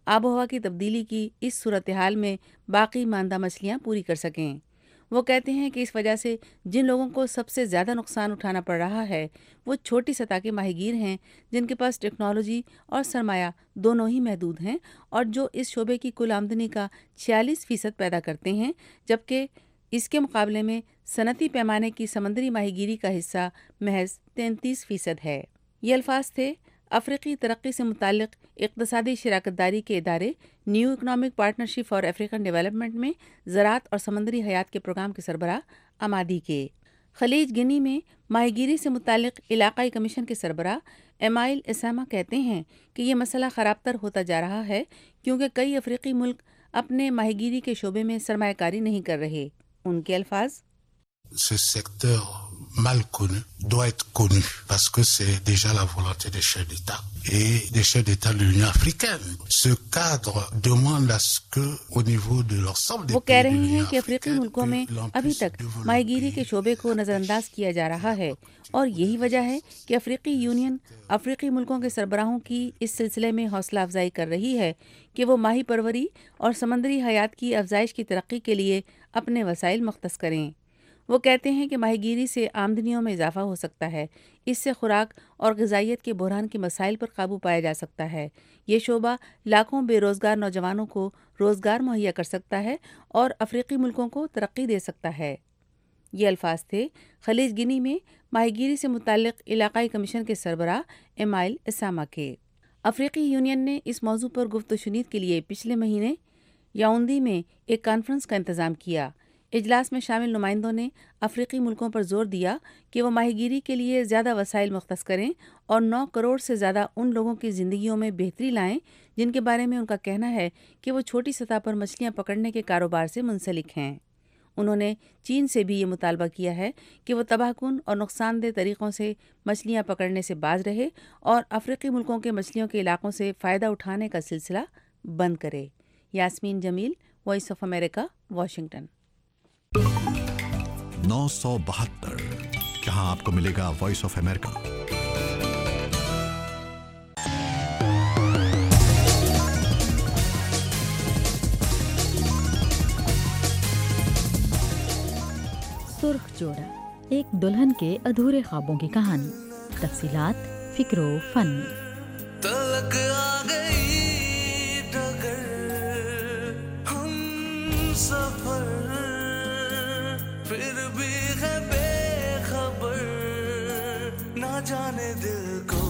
آب و ہوا کی تبدیلی کی اس صورتحال میں باقی ماندہ مچھلیاں پوری کر سکیں۔ وہ کہتے ہیں کہ اس وجہ سے جن لوگوں کو سب سے زیادہ نقصان اٹھانا پڑ رہا ہے وہ چھوٹی سطح کے ماہی گیر ہیں، جن کے پاس ٹیکنالوجی اور سرمایہ دونوں ہی محدود ہیں، اور جو اس شعبے کی کل آمدنی کا 46% پیدا کرتے ہیں، جبکہ اس کے مقابلے میں صنعتی پیمانے کی سمندری ماہی گیری کا حصہ محض 33% ہے۔ یہ الفاظ تھے افریقی ترقی سے متعلق اقتصادی شراکت داری کے ادارے new economic partnership for African development میں زراعت اور سمندری حیات کے پروگرام کے سربراہ امادی کے۔ خلیج گنی میں ماہی گیری سے متعلق علاقائی کمیشن کے سربراہ ایمائل اسامہ کہتے ہیں کہ یہ مسئلہ خراب تر ہوتا جا رہا ہے کیونکہ کئی افریقی ملک اپنے ماہی گیری کے شعبے میں سرمایہ کاری نہیں کر رہے۔ ان کے الفاظ: Ce secteur mal connu doit être connu parce que c'est déjà la volonté des chefs d'État et des chefs d'État de l'Union africaine. Ce cadre demande à ce que, au niveau de l'ensemble des وہ pays کہہ de رہے ہیں l'Union کہ افریقی ملکوں میں ابھی تک ماہی گیری کے شعبے کو نظر انداز کیا جا رہا ہے، اور یہی وجہ ہے کہ افریقی یونین افریقی ملکوں کے سربراہوں کی اس سلسلے میں حوصلہ افزائی کر رہی ہے کہ وہ ماہی پروری اور سمندری حیات کی افزائش کی ترقی کے لیے اپنے وسائل مختص کریں۔ وہ کہتے ہیں کہ ماہی گیری سے آمدنیوں میں اضافہ ہو سکتا ہے، اس سے خوراک اور غذائیت کے بحران کے مسائل پر قابو پایا جا سکتا ہے، یہ شعبہ لاکھوں بے روزگار نوجوانوں کو روزگار مہیا کر سکتا ہے اور افریقی ملکوں کو ترقی دے سکتا ہے۔ یہ الفاظ تھے خلیج گنی میں ماہی گیری سے متعلق علاقائی کمیشن کے سربراہ ایمائل اسامہ کے۔ افریقی یونین نے اس موضوع پر گفت و شنید کے لیے پچھلے مہینے یاؤندی میں ایک کانفرنس کا انتظام کیا۔ اجلاس میں شامل نمائندوں نے افریقی ملکوں پر زور دیا کہ وہ ماہی گیری کے لیے زیادہ وسائل مختص کریں اور 9 کروڑ سے زیادہ ان لوگوں کی زندگیوں میں بہتری لائیں جن کے بارے میں ان کا کہنا ہے کہ وہ چھوٹی سطح پر مچھلیاں پکڑنے کے کاروبار سے منسلک ہیں۔ انہوں نے چین سے بھی یہ مطالبہ کیا ہے کہ وہ تباہ کن اور نقصان دہ طریقوں سے مچھلیاں پکڑنے سے باز رہے اور افریقی ملکوں کے مچھلیوں کے علاقوں سے فائدہ اٹھانے کا سلسلہ بند کرے۔ Yasmin Jamil, voice of America, Washington. 972 جہاں آپ کو ملے گا وائس آف امریکہ۔ سرخ جوڑا، ایک دلہن کے ادھورے خوابوں کی کہانی، تفصیلات فکر و فن میں۔ تلک آ گئی ڈگر ہم سفر، پھر بھی ہے بے خبر، نہ جانے دل کو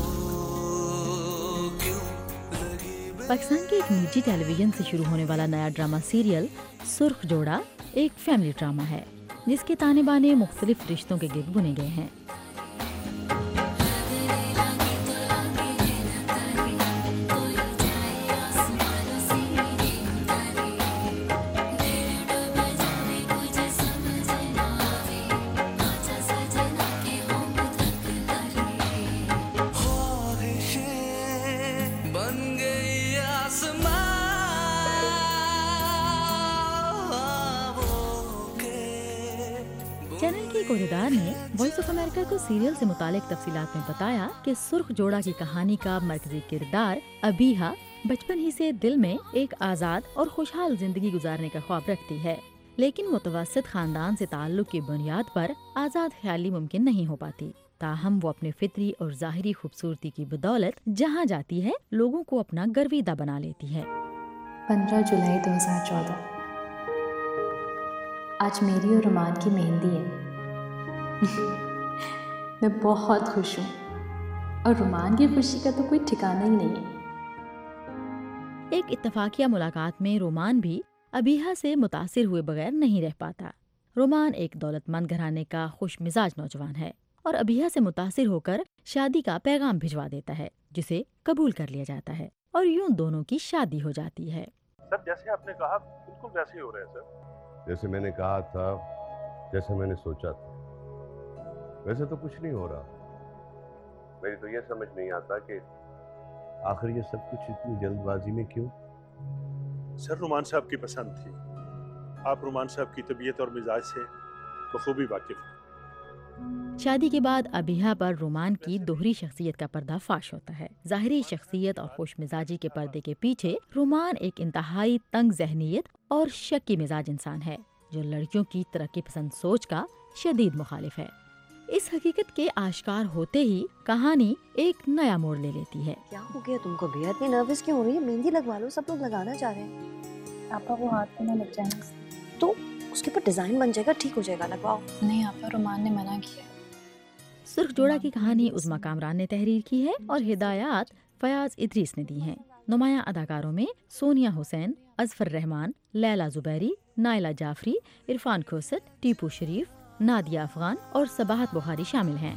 کیوں لگی۔ پاکستان کے ایک نجی ٹیلی ویژن سے شروع ہونے والا نیا ڈرامہ سیریل سرخ جوڑا ایک فیملی ڈرامہ ہے جس کے تانے بانے مختلف رشتوں کے گرد بنے گئے ہیں۔ چینل کے ایک عہدیدار نے وائس آف امریکہ کو سیریل سے متعلق تفصیلات میں بتایا کہ سرخ جوڑا کی کہانی کا مرکزی کردار ابیہا بچپن ہی سے دل میں ایک آزاد اور خوشحال زندگی گزارنے کا خواب رکھتی ہے، لیکن متوسط خاندان سے تعلق کی بنیاد پر آزاد خیالی ممکن نہیں ہو پاتی۔ تاہم وہ اپنے فطری اور ظاہری خوبصورتی کی بدولت جہاں جاتی ہے لوگوں کو اپنا گرویدہ بنا لیتی ہے۔ 15 جولائی 2014 آج میری اور رومان کی مہندی ہے۔ میں بہت خوش ہوں اور رومان کی خوشی کا تو کوئی ٹھکانہ ہی نہیں ہے۔ ایک اتفاقیہ ملاقات میں رومان بھی ابیہا سے متاثر ہوئے بغیر نہیں رہ پاتا۔ رومان ایک دولت مند گھرانے کا خوش مزاج نوجوان ہے اور ابیہا سے متاثر ہو کر شادی کا پیغام بھجوا دیتا ہے جسے قبول کر لیا جاتا ہے اور یوں دونوں کی شادی ہو جاتی ہے۔ سر جیسے آپ نے کہا بالکل ویسے ہی ہو رہا ہے سر۔ جیسے میں نے کہا تھا، جیسے میں نے سوچا تھا، ویسے تو کچھ نہیں ہو رہا۔ میری تو یہ سمجھ نہیں آتا کہ آخر یہ سب کچھ اتنی جلد بازی میں کیوں؟ سر رومان صاحب کی پسند تھی، آپ رومان صاحب کی طبیعت اور مزاج سے بخوبی واقف ہیں۔ شادی کے بعد ابیہا پر رومان کی دوہری شخصیت کا پردہ فاش ہوتا ہے۔ ظاہری شخصیت اور خوش مزاجی کے پردے کے پیچھے رومان ایک انتہائی تنگ ذہنیت اور شکی مزاج انسان ہے جو لڑکیوں کی ترقی پسند سوچ کا شدید مخالف ہے۔ اس حقیقت کے آشکار ہوتے ہی کہانی ایک نیا موڑ لے لیتی ہے۔ کیا ہو گیا تم کو؟ بے حد نروس کیوں ہو رہی ہے؟ مہندی لگوا لو، سب لوگ لگانا چاہ رہے ہیں۔ آپا وہ ہاتھ پہ نہ لگ جائیں تو اس کے اوپر ڈیزائن بن جائے گا، ٹھیک ہو جائے گا، لگواؤ۔ نہیں آپا، رومان نے منع کیا۔ سرخ جوڑا کی کہانی عظمیٰ کامران نے تحریر کی ہے اور ہدایات فیاض ادریس نے دی ہیں۔ نمایاں اداکاروں میں سونیا حسین، اظفر رحمان، لیلا زبیری، نائلہ جعفری، عرفان کھوسٹ، ٹیپو شریف، نادیہ افغان اور صباحت بخاری شامل ہیں۔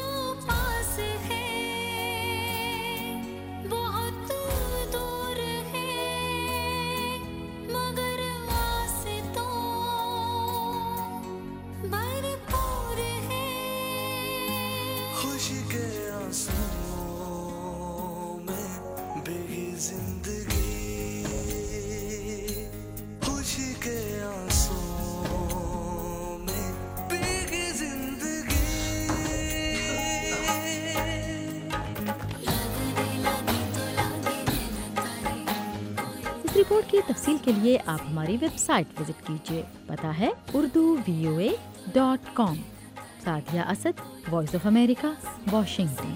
رپورٹ کی تفصیل کے لیے آپ ہماری ویب سائٹ وزٹ کیجیے، پتہ ہے urduvoa.com۔ Sathiya Asad, voice of America, Washington.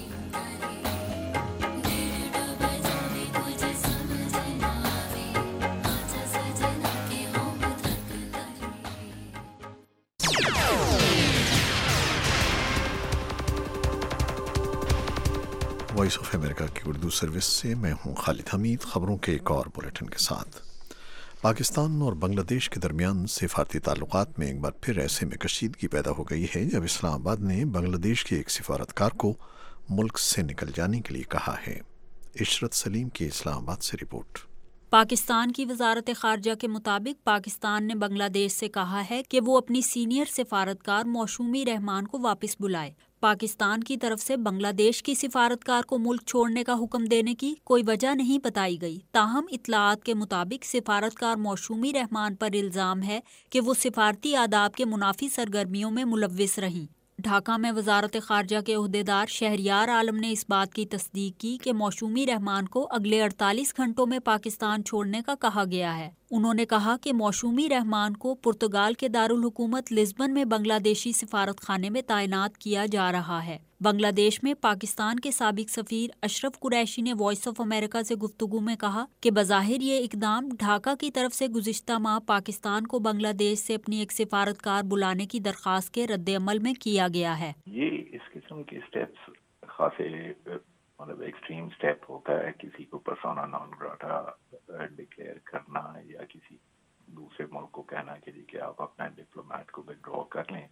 Voice of America کی اردو سروس سے میں ہوں خالد حمید۔ خبروں کے ایک اور بلیٹن کے ساتھ۔ پاکستان اور بنگلہ دیش کے درمیان سفارتی تعلقات میں ایک بار پھر ایسے میں کشیدگی پیدا ہو گئی ہے جب اسلام آباد نے بنگلہ دیش کے ایک سفارتکار کو ملک سے نکل جانے کے لیے کہا ہے۔ عشرت سلیم کی اسلام آباد سے رپورٹ۔ پاکستان کی وزارت خارجہ کے مطابق پاکستان نے بنگلہ دیش سے کہا ہے کہ وہ اپنی سینئر سفارتکار موشومی رحمان کو واپس بلائے۔ پاکستان کی طرف سے بنگلہ دیش کی سفارتکار کو ملک چھوڑنے کا حکم دینے کی کوئی وجہ نہیں بتائی گئی، تاہم اطلاعات کے مطابق سفارتکار موشومی رحمان پر الزام ہے کہ وہ سفارتی آداب کے منافی سرگرمیوں میں ملوث رہیں۔ ڈھاکہ میں وزارت خارجہ کے عہدیدار شہریار عالم نے اس بات کی تصدیق کی کہ موشومی رحمان کو اگلے 48 گھنٹوں میں پاکستان چھوڑنے کا کہا گیا ہے۔ انہوں نے کہا کہ موشومی رحمان کو پرتگال کے دارالحکومت لزبن میں بنگلہ دیشی سفارت خانے میں تعینات کیا جا رہا ہے۔ بنگلہ دیش میں پاکستان کے سابق سفیر اشرف قریشی نے وائس آف امریکہ سے گفتگو میں کہا کہ بظاہر یہ اقدام ڈھاکہ کی طرف سے گزشتہ ماہ پاکستان کو بنگلہ دیش سے اپنی ایک سفارتکار بلانے کی درخواست کے رد عمل میں کیا گیا ہے۔ یہ اس قسم کے اسٹیپس خاصے ایکسٹریم اسٹیپ ہوتا ہے، کسی کو پرسونا نان گراٹا ڈکلیئر کرنا یا کسی دوسرے ملک کو کہنا کہ آپ اپنا ڈپلومیٹ کو وڈرا کر لیں۔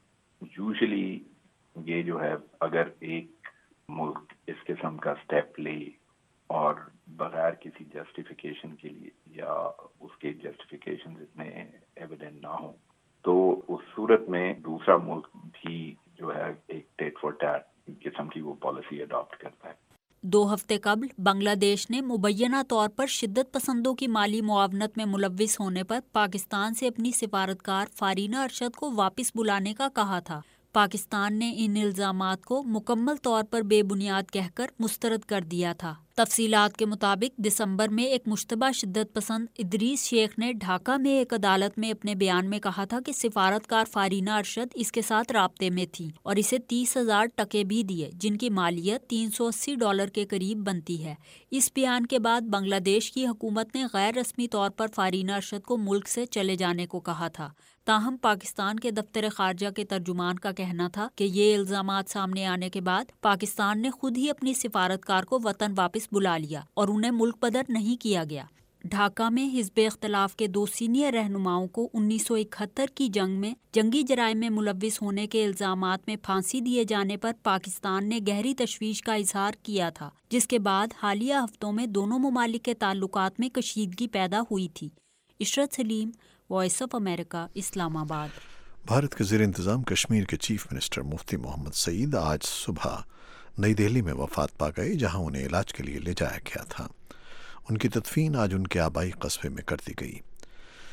یوزلی یہ جو ہے اگر ایک ملک اس قسم کا سٹیپ لے اور بغیر کسی جسٹیفیکیشن کے لیے یا اس کے جسٹیفیکیشن اتنے ایویڈنٹ نہ ہوں تو اس صورت میں دوسرا ملک بھی جو ہے ایک ٹیٹ فار ٹیٹ قسم کی وہ پالیسی اڈاپٹ کرتا ہے۔ 2 ہفتے قبل بنگلہ دیش نے مبینہ طور پر شدت پسندوں کی مالی معاونت میں ملوث ہونے پر پاکستان سے اپنی سفارتکار فارینہ ارشد کو واپس بلانے کا کہا تھا۔ پاکستان نے ان الزامات کو مکمل طور پر بے بنیاد کہہ کر مسترد کر دیا تھا۔ تفصیلات کے مطابق دسمبر میں ایک مشتبہ شدت پسند ادریس شیخ نے ڈھاکہ میں ایک عدالت میں اپنے بیان میں کہا تھا کہ سفارتکار فارینہ ارشد اس کے ساتھ رابطے میں تھی اور اسے 30,000 ٹکے بھی دیے، جن کی مالیت $380 کے قریب بنتی ہے۔ اس بیان کے بعد بنگلہ دیش کی حکومت نے غیر رسمی طور پر فارینہ ارشد کو ملک سے چلے جانے کو کہا تھا، تاہم پاکستان کے دفتر خارجہ کے ترجمان کا کہنا تھا کہ یہ الزامات سامنے آنے کے بعد پاکستان نے خود ہی اپنی سفارتکار کو وطن واپس بلا لیا اور انہیں ملک بدر نہیں کیا گیا۔ ڈھاکہ میں حزب اختلاف کے 2 سینئر رہنماؤں کو 1971 کی جنگ میں جنگی جرائم میں ملوث ہونے کے الزامات میں پھانسی دیے جانے پر پاکستان نے گہری تشویش کا اظہار کیا تھا، جس کے بعد حالیہ ہفتوں میں دونوں ممالک کے تعلقات میں کشیدگی پیدا ہوئی تھی۔ عشرت سلیم، وائس آف امریکہ، اسلام آباد۔ بھارت کے زیر انتظام کشمیر کے چیف منسٹر مفتی محمد سعید آج صبح نئی دہلی میں وفات پا گئے، جہاں انہیں علاج کے لیے لے جایا گیا تھا۔ ان کی تدفین آج ان کے آبائی قصبے میں کر دی گئی۔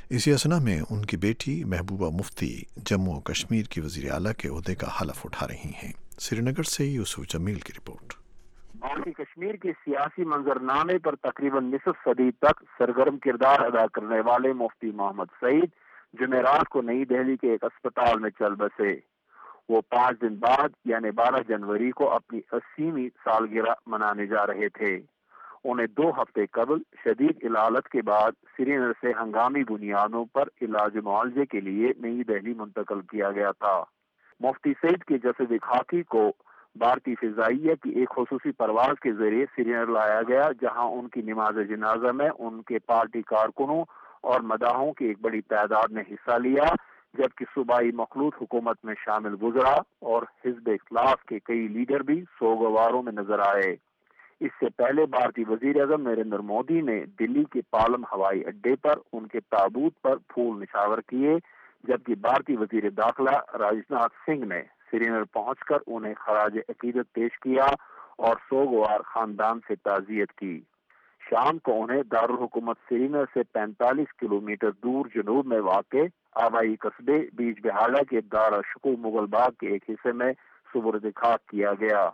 اسی اثنا میں ان کی بیٹی محبوبہ مفتی جموں و کشمیر کی وزیر اعلیٰ کے عہدے کا حلف اٹھا رہی ہیں۔ سری نگر سے یوسف جمیل کی رپورٹ۔ بھارتی کشمیر کے سیاسی منظرنامے پر تقریباً نصف صدی تک سرگرم کردار ادا کرنے والے مفتی محمد سعید جمعرات کو نئی دہلی کے ایک اسپتال میں چل بسے۔ وہ 5 دن بعد یعنی 12 جنوری کو اپنی 80ویں سالگرہ منانے جا رہے تھے۔ انہیں 2 ہفتے قبل شدید علالت کے بعد سری نگر سے ہنگامی بنیادوں پر علاج معالجے کے لیے نئی دہلی منتقل کیا گیا تھا۔ مفتی سعید کے جسد خاکی کو بھارتی فضائیہ کی ایک خصوصی پرواز کے ذریعے سری نگر لایا گیا، جہاں ان کی نماز جنازہ میں ان کے پارٹی کارکنوں اور مداحوں کی ایک بڑی تعداد نے حصہ لیا، جبکہ صوبائی مخلوط حکومت میں شامل وزراء اور حزب اختلاف کے کئی لیڈر بھی سوگواروں میں نظر آئے۔ اس سے پہلے بھارتی وزیر اعظم نریندر مودی نے دلی کے پالم ہوائی اڈے پر ان کے تابوت پر پھول نشاور کیے، جبکہ بھارتی وزیر داخلہ راجناتھ سنگھ نے سری نگر پہنچ کر انہیں خراج عقیدت پیش کیا اور سوگوار خاندان سے تعزیت کی۔ شام کو انہیں دارالحکومت سری نگر سے 45 کلومیٹر دور جنوب میں واقع آبائی قصبے بیج بہاڑا کے دارالشکوہ مغل باغ کے ایک حصے میں سپرد خاک کیا گیا۔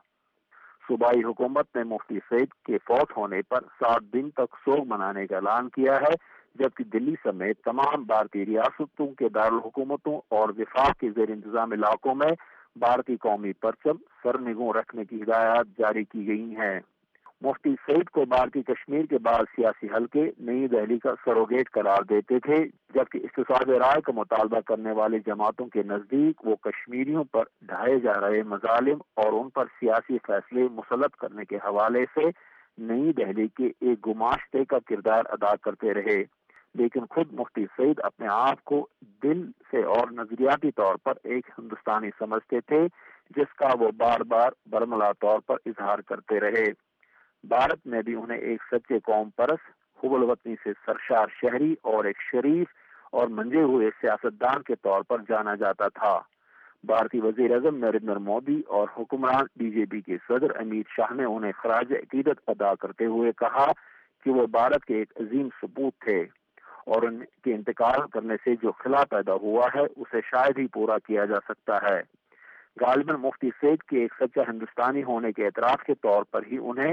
صوبائی حکومت نے مفتی سعید کے فوت ہونے پر 7 دن تک سوگ منانے کا اعلان کیا ہے، جبکہ دلی سمیت تمام بھارتی ریاستوں کے دارالحکومتوں اور وفاق کے زیر انتظام علاقوں میں بھارتی قومی پرچم سرنگوں رکھنے کی ہدایات جاری کی گئی ہیں۔ مفتی سعید کو بھارتی کشمیر کے بعد سیاسی حلقے نئی دہلی کا سروگیٹ قرار دیتے تھے، جبکہ استصواب رائے کا مطالبہ کرنے والے جماعتوں کے نزدیک وہ کشمیریوں پر ڈھائے جا رہے مظالم اور ان پر سیاسی فیصلے مسلط کرنے کے حوالے سے نئی دہلی کے ایک گماشتے کا کردار ادا کرتے رہے، لیکن خود مفتی سعید اپنے آپ کو دل سے اور نظریاتی طور پر ایک ہندوستانی سمجھتے تھے، جس کا وہ بار بار برملا طور پر اظہار کرتے رہے۔ بھارت میں بھی انہیں ایک سچے قوم پرست، حب الوطنی سے سرشار شہری اور ایک شریف اور منجے ہوئے سیاستدان کے طور پر جانا جاتا تھا۔ بھارتی وزیر اعظم نریندر مودی اور حکمران بی جے پی کے صدر امیت شاہ نے انہیں خراج عقیدت ادا کرتے ہوئے کہا کہ وہ بھارت کے ایک عظیم سپوت تھے اور ان کے انتقال کرنے سے جو خلا پیدا ہوا ہے اسے شاید ہی پورا کیا جا سکتا ہے۔ غالباً مفتی سعید کے ایک سچا ہندوستانی ہونے کے اعتراف کے طور پر ہی انہیں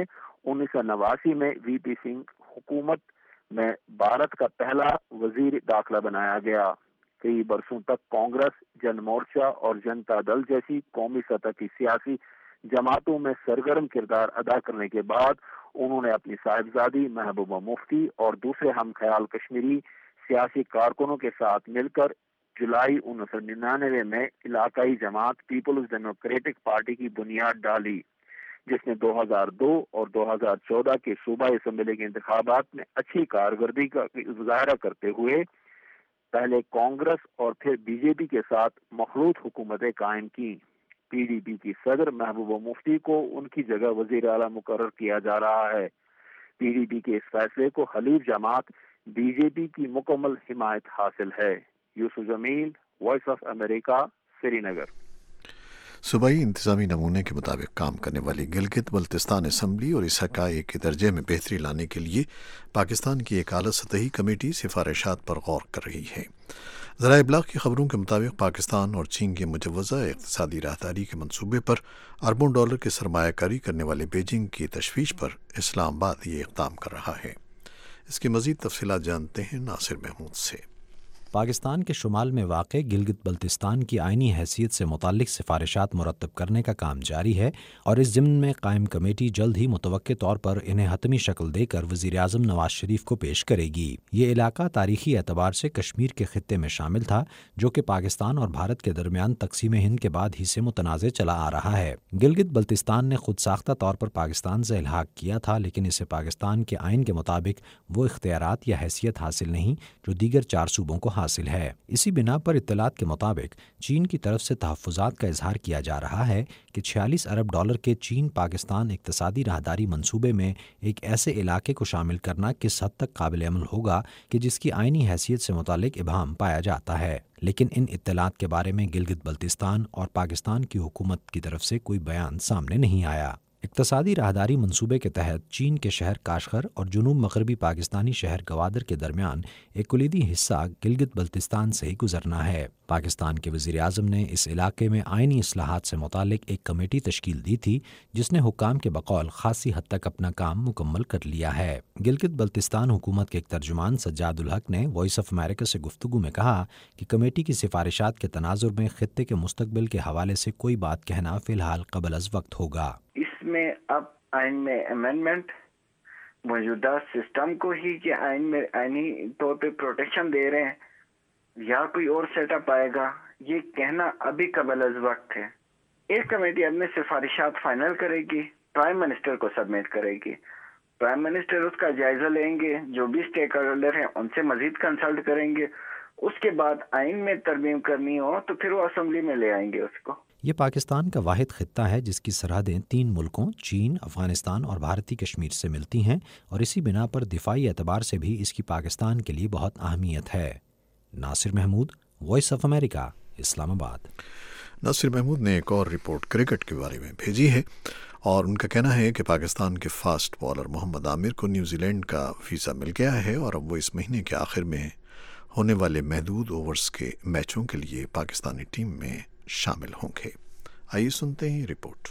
1989 میں وی پی سنگھ حکومت میں بھارت کا پہلا وزیر داخلہ بنایا گیا۔ کئی برسوں تک کانگریس، جن مورچہ اور جنتا دل جیسی قومی سطح کی سیاسی جماعتوں میں سرگرم کردار ادا کرنے کے بعد انہوں نے اپنی صاحبزادی محبوبہ مفتی اور دوسرے ہم خیال کشمیری سیاسی کارکنوں کے ساتھ مل کر جولائی 1999 میں علاقائی جماعت پیپلز ڈیموکریٹک پارٹی کی بنیاد ڈالی، جس نے 2002 اور 2014 کے صوبائی اسمبلی کے انتخابات میں اچھی کارکردگی کا مظاہرہ کرتے ہوئے پہلے کانگریس اور پھر بی جے پی کے ساتھ مخلوط حکومتیں قائم کی۔ پی ڈی پی کی صدر محبوبہ مفتی کو ان کی جگہ وزیر اعلیٰ مقرر کیا جا رہا ہے۔ پی ڈی پی کے اس فیصلے کو حلیف جماعت بی جے پی کی مکمل حمایت حاصل ہے۔ Yousuf Jamil, voice of America, Srinagar. صوبائی انتظامی نمونے کے مطابق کام کرنے والی گلگت بلتستان اسمبلی اور اس حقائق کے درجے میں بہتری لانے کے لیے پاکستان کی ایک اعلیٰ سطحی کمیٹی سفارشات پر غور کر رہی ہے۔ ذرائع ابلاغ کی خبروں کے مطابق پاکستان اور چین کے مجوزہ اقتصادی راہداری کے منصوبے پر اربوں ڈالر کی سرمایہ کاری کرنے والے بیجنگ کی تشویش پر اسلام آباد یہ اقدام کر رہا ہے۔ اس کی مزید تفصیلات جانتے ہیں ناصر محمود سے۔ پاکستان کے شمال میں واقع گلگت بلتستان کی آئینی حیثیت سے متعلق سفارشات مرتب کرنے کا کام جاری ہے اور اس ضمن میں قائم کمیٹی جلد ہی متوقع طور پر انہیں حتمی شکل دے کر وزیر اعظم نواز شریف کو پیش کرے گی۔ یہ علاقہ تاریخی اعتبار سے کشمیر کے خطے میں شامل تھا، جو کہ پاکستان اور بھارت کے درمیان تقسیم ہند کے بعد ہی سے متنازع چلا آ رہا ہے۔ گلگت بلتستان نے خود ساختہ طور پر پاکستان سے الحاق کیا تھا، لیکن اسے پاکستان کے آئین کے مطابق وہ اختیارات یا حیثیت حاصل نہیں جو دیگر 4 صوبوں کو حاصل ہے۔ اسی بنا پر اطلاعات کے مطابق چین کی طرف سے تحفظات کا اظہار کیا جا رہا ہے کہ 46 ارب ڈالر کے چین پاکستان اقتصادی راہداری منصوبے میں ایک ایسے علاقے کو شامل کرنا کس حد تک قابل عمل ہوگا کہ جس کی آئینی حیثیت سے متعلق ابہام پایا جاتا ہے، لیکن ان اطلاعات کے بارے میں گلگت بلتستان اور پاکستان کی حکومت کی طرف سے کوئی بیان سامنے نہیں آیا۔ اقتصادی راہداری منصوبے کے تحت چین کے شہر کاشغر اور جنوب مغربی پاکستانی شہر گوادر کے درمیان ایک کلیدی حصہ گلگت بلتستان سے ہی گزرنا ہے۔ پاکستان کے وزیر اعظم نے اس علاقے میں آئینی اصلاحات سے متعلق ایک کمیٹی تشکیل دی تھی جس نے حکام کے بقول خاصی حد تک اپنا کام مکمل کر لیا ہے۔ گلگت بلتستان حکومت کے ایک ترجمان سجاد الحق نے وائس آف امریکہ سے گفتگو میں کہا کہ کمیٹی کی سفارشات کے تناظر میں خطے کے مستقبل کے حوالے سے کوئی بات کہنا فی الحال قبل از وقت ہوگا۔ اس میں اب آئین میں امینڈمنٹ موجودہ سسٹم کو ہی کہ آئین میں آئینی طور پہ پروٹیکشن دے رہے ہیں یا کوئی اور سیٹ اپ آئے گا، یہ کہنا ابھی قبل از وقت ہے۔ ایک کمیٹی اپنے سفارشات فائنل کرے گی، پرائم منسٹر کو سبمٹ کرے گی، پرائم منسٹر اس کا جائزہ لیں گے، جو بھی اسٹیک ہولڈر ہیں ان سے مزید کنسلٹ کریں گے، اس کے بعد آئین میں ترمیم کرنی ہو تو پھر وہ اسمبلی میں لے آئیں گے اس کو۔ یہ پاکستان کا واحد خطہ ہے جس کی سرحدیں 3 ملکوں چین، افغانستان اور بھارتی کشمیر سے ملتی ہیں، اور اسی بنا پر دفاعی اعتبار سے بھی اس کی پاکستان کے لیے بہت اہمیت ہے۔ Nasir Mehmood, voice of America, Islamabad. Nasir Mahmood نے ایک اور رپورٹ کرکٹ کے بارے میں بھیجی ہے اور ان کا کہنا ہے کہ پاکستان کے فاسٹ بالر محمد عامر کو نیوزی لینڈ کا ویزا مل گیا ہے اور اب وہ اس مہینے کے آخر میں ہونے والے محدود اوورز کے میچوں کے لیے پاکستانی ٹیم میں شامل ہوں گے۔ آئیے سنتے ہیں رپورٹ۔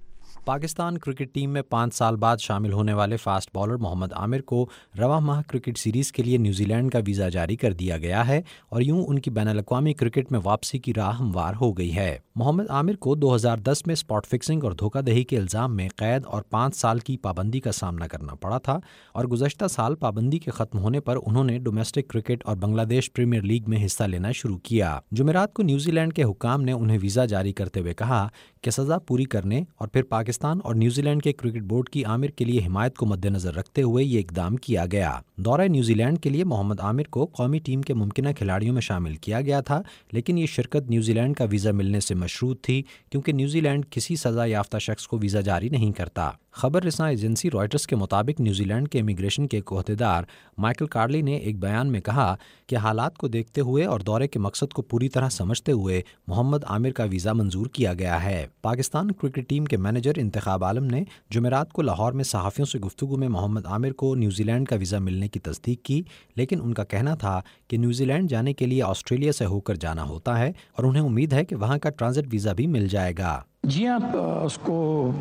پاکستان کرکٹ ٹیم میں 5 سال بعد شامل ہونے والے فاسٹ بالر محمد عامر کو رواں ماہ کرکٹ سیریز کے لیے نیوزی لینڈ کا ویزا جاری کر دیا گیا ہے اور یوں ان کی بین الاقوامی کرکٹ میں واپسی کی راہ ہموار ہو گئی ہے۔ محمد عامر کو 2010 میں اسپاٹ فکسنگ اور دھوکہ دہی کے الزام میں قید اور 5 سال کی پابندی کا سامنا کرنا پڑا تھا، اور گزشتہ سال پابندی کے ختم ہونے پر انہوں نے ڈومیسٹک کرکٹ اور بنگلہ دیش پریمیئر لیگ میں حصہ لینا شروع کیا۔ جمعرات کو نیوزی لینڈ کے حکام نے انہیں ویزا جاری کرتے ہوئے کہا کہ سزا پوری کرنے اور پھر پاکستان اور نیوزی لینڈ کے کرکٹ بورڈ کی عامر کے لیے حمایت کو مد نظر رکھتے ہوئے یہ اقدام کیا گیا۔ دورہ نیوزی لینڈ کے لیے محمد عامر کو قومی ٹیم کے ممکنہ کھلاڑیوں میں شامل کیا گیا تھا، لیکن یہ شرکت نیوزی لینڈ کا ویزا ملنے سے مشروط تھی کیونکہ نیوزی لینڈ کسی سزا یافتہ شخص کو ویزا جاری نہیں کرتا۔ خبر رساں ایجنسی رائٹرز کے مطابق نیوزی لینڈ کے امیگریشن کے ایک عہدیدار مائیکل کارلی نے ایک بیان میں کہا کہ حالات کو دیکھتے ہوئے اور دورے کے مقصد کو پوری طرح سمجھتے ہوئے محمد عامر کا ویزا منظور کیا گیا ہے۔ پاکستان کرکٹ ٹیم کے مینیجر انتخاب عالم نے جمعرات کو لاہور میں صحافیوں سے گفتگو میں محمد عامر کو نیوزی لینڈ کا ویزا ملنے کی تصدیق کی، لیکن ان کا کہنا تھا کہ نیوزی لینڈ جانے کے لیے آسٹریلیا سے ہو کر جانا ہوتا ہے اور انہیں امید ہے کہ وہاں کا ٹرانزٹ ویزا بھی مل جائے گا۔ جی ہاں، اس کو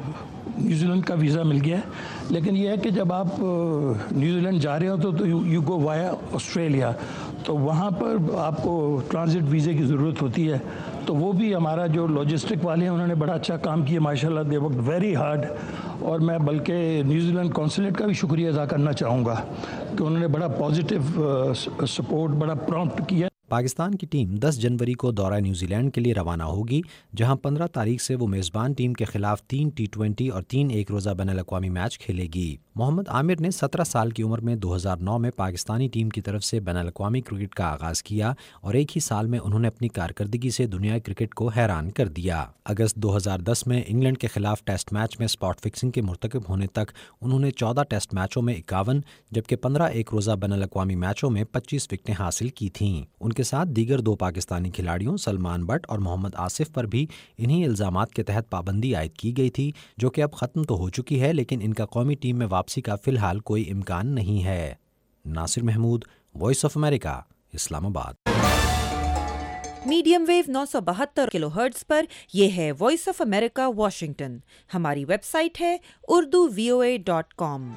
نیوزی لینڈ کا ویزا مل گیا ہے، لیکن یہ ہے کہ جب آپ نیوزی لینڈ جا رہے ہو تو یو گو وایا آسٹریلیا، تو وہاں پر آپ کو ٹرانزٹ ویزے کی ضرورت ہوتی ہے، تو وہ بھی ہمارا جو لاجسٹک والے ہیں انہوں نے بڑا اچھا کام کیا ماشاءاللہ، دے ورکڈ ویری ہارڈ، اور میں بلکہ نیوزی لینڈ کونسلیٹ کا بھی شکریہ ادا کرنا چاہوں گا کہ انہوں نے بڑا پازیٹیو سپورٹ، بڑا پرومپٹ کیا۔ پاکستان کی ٹیم 10 جنوری کو دورہ نیوزی لینڈ کے لیے روانہ ہوگی، جہاں 15 تاریخ سے وہ میزبان ٹیم کے خلاف 3 T20 اور 3 ایک روزہ بین الاقوامی میچ کھیلے گی۔ محمد عامر نے 17 سال کی عمر میں 2009 میں پاکستانی ٹیم کی طرف سے بین الاقوامی کرکٹ کا آغاز کیا اور ایک ہی سال میں انہوں نے اپنی کارکردگی سے دنیا کرکٹ کو حیران کر دیا۔ اگست 2010 میں انگلینڈ کے خلاف ٹیسٹ میچ میں اسپاٹ فکسنگ کے مرتکب ہونے تک انہوں نے 14 ٹیسٹ میچوں میں 51 جبکہ 15 ایک روزہ بین الاقوامی میچوں میں 25 وکٹیں حاصل کی تھیں۔ ان کے ساتھ دیگر 2 پاکستانی کھلاڑیوں سلمان بٹ اور محمد آصف پر بھی انہی الزامات کے تحت پابندی عائد کی گئی تھی، جو کہ اب ختم تو ہو چکی ہے، لیکن ان کا قومی ٹیم میں واپسی کا فی الحال کوئی امکان نہیں ہے۔ Nasir Mehmood, voice of America, Islamabad. Medium wave 972 kilohertz پر یہ ہے وائس آف امریکہ واشنگٹن۔ ہماری ویب سائٹ ہے urduvoa.com۔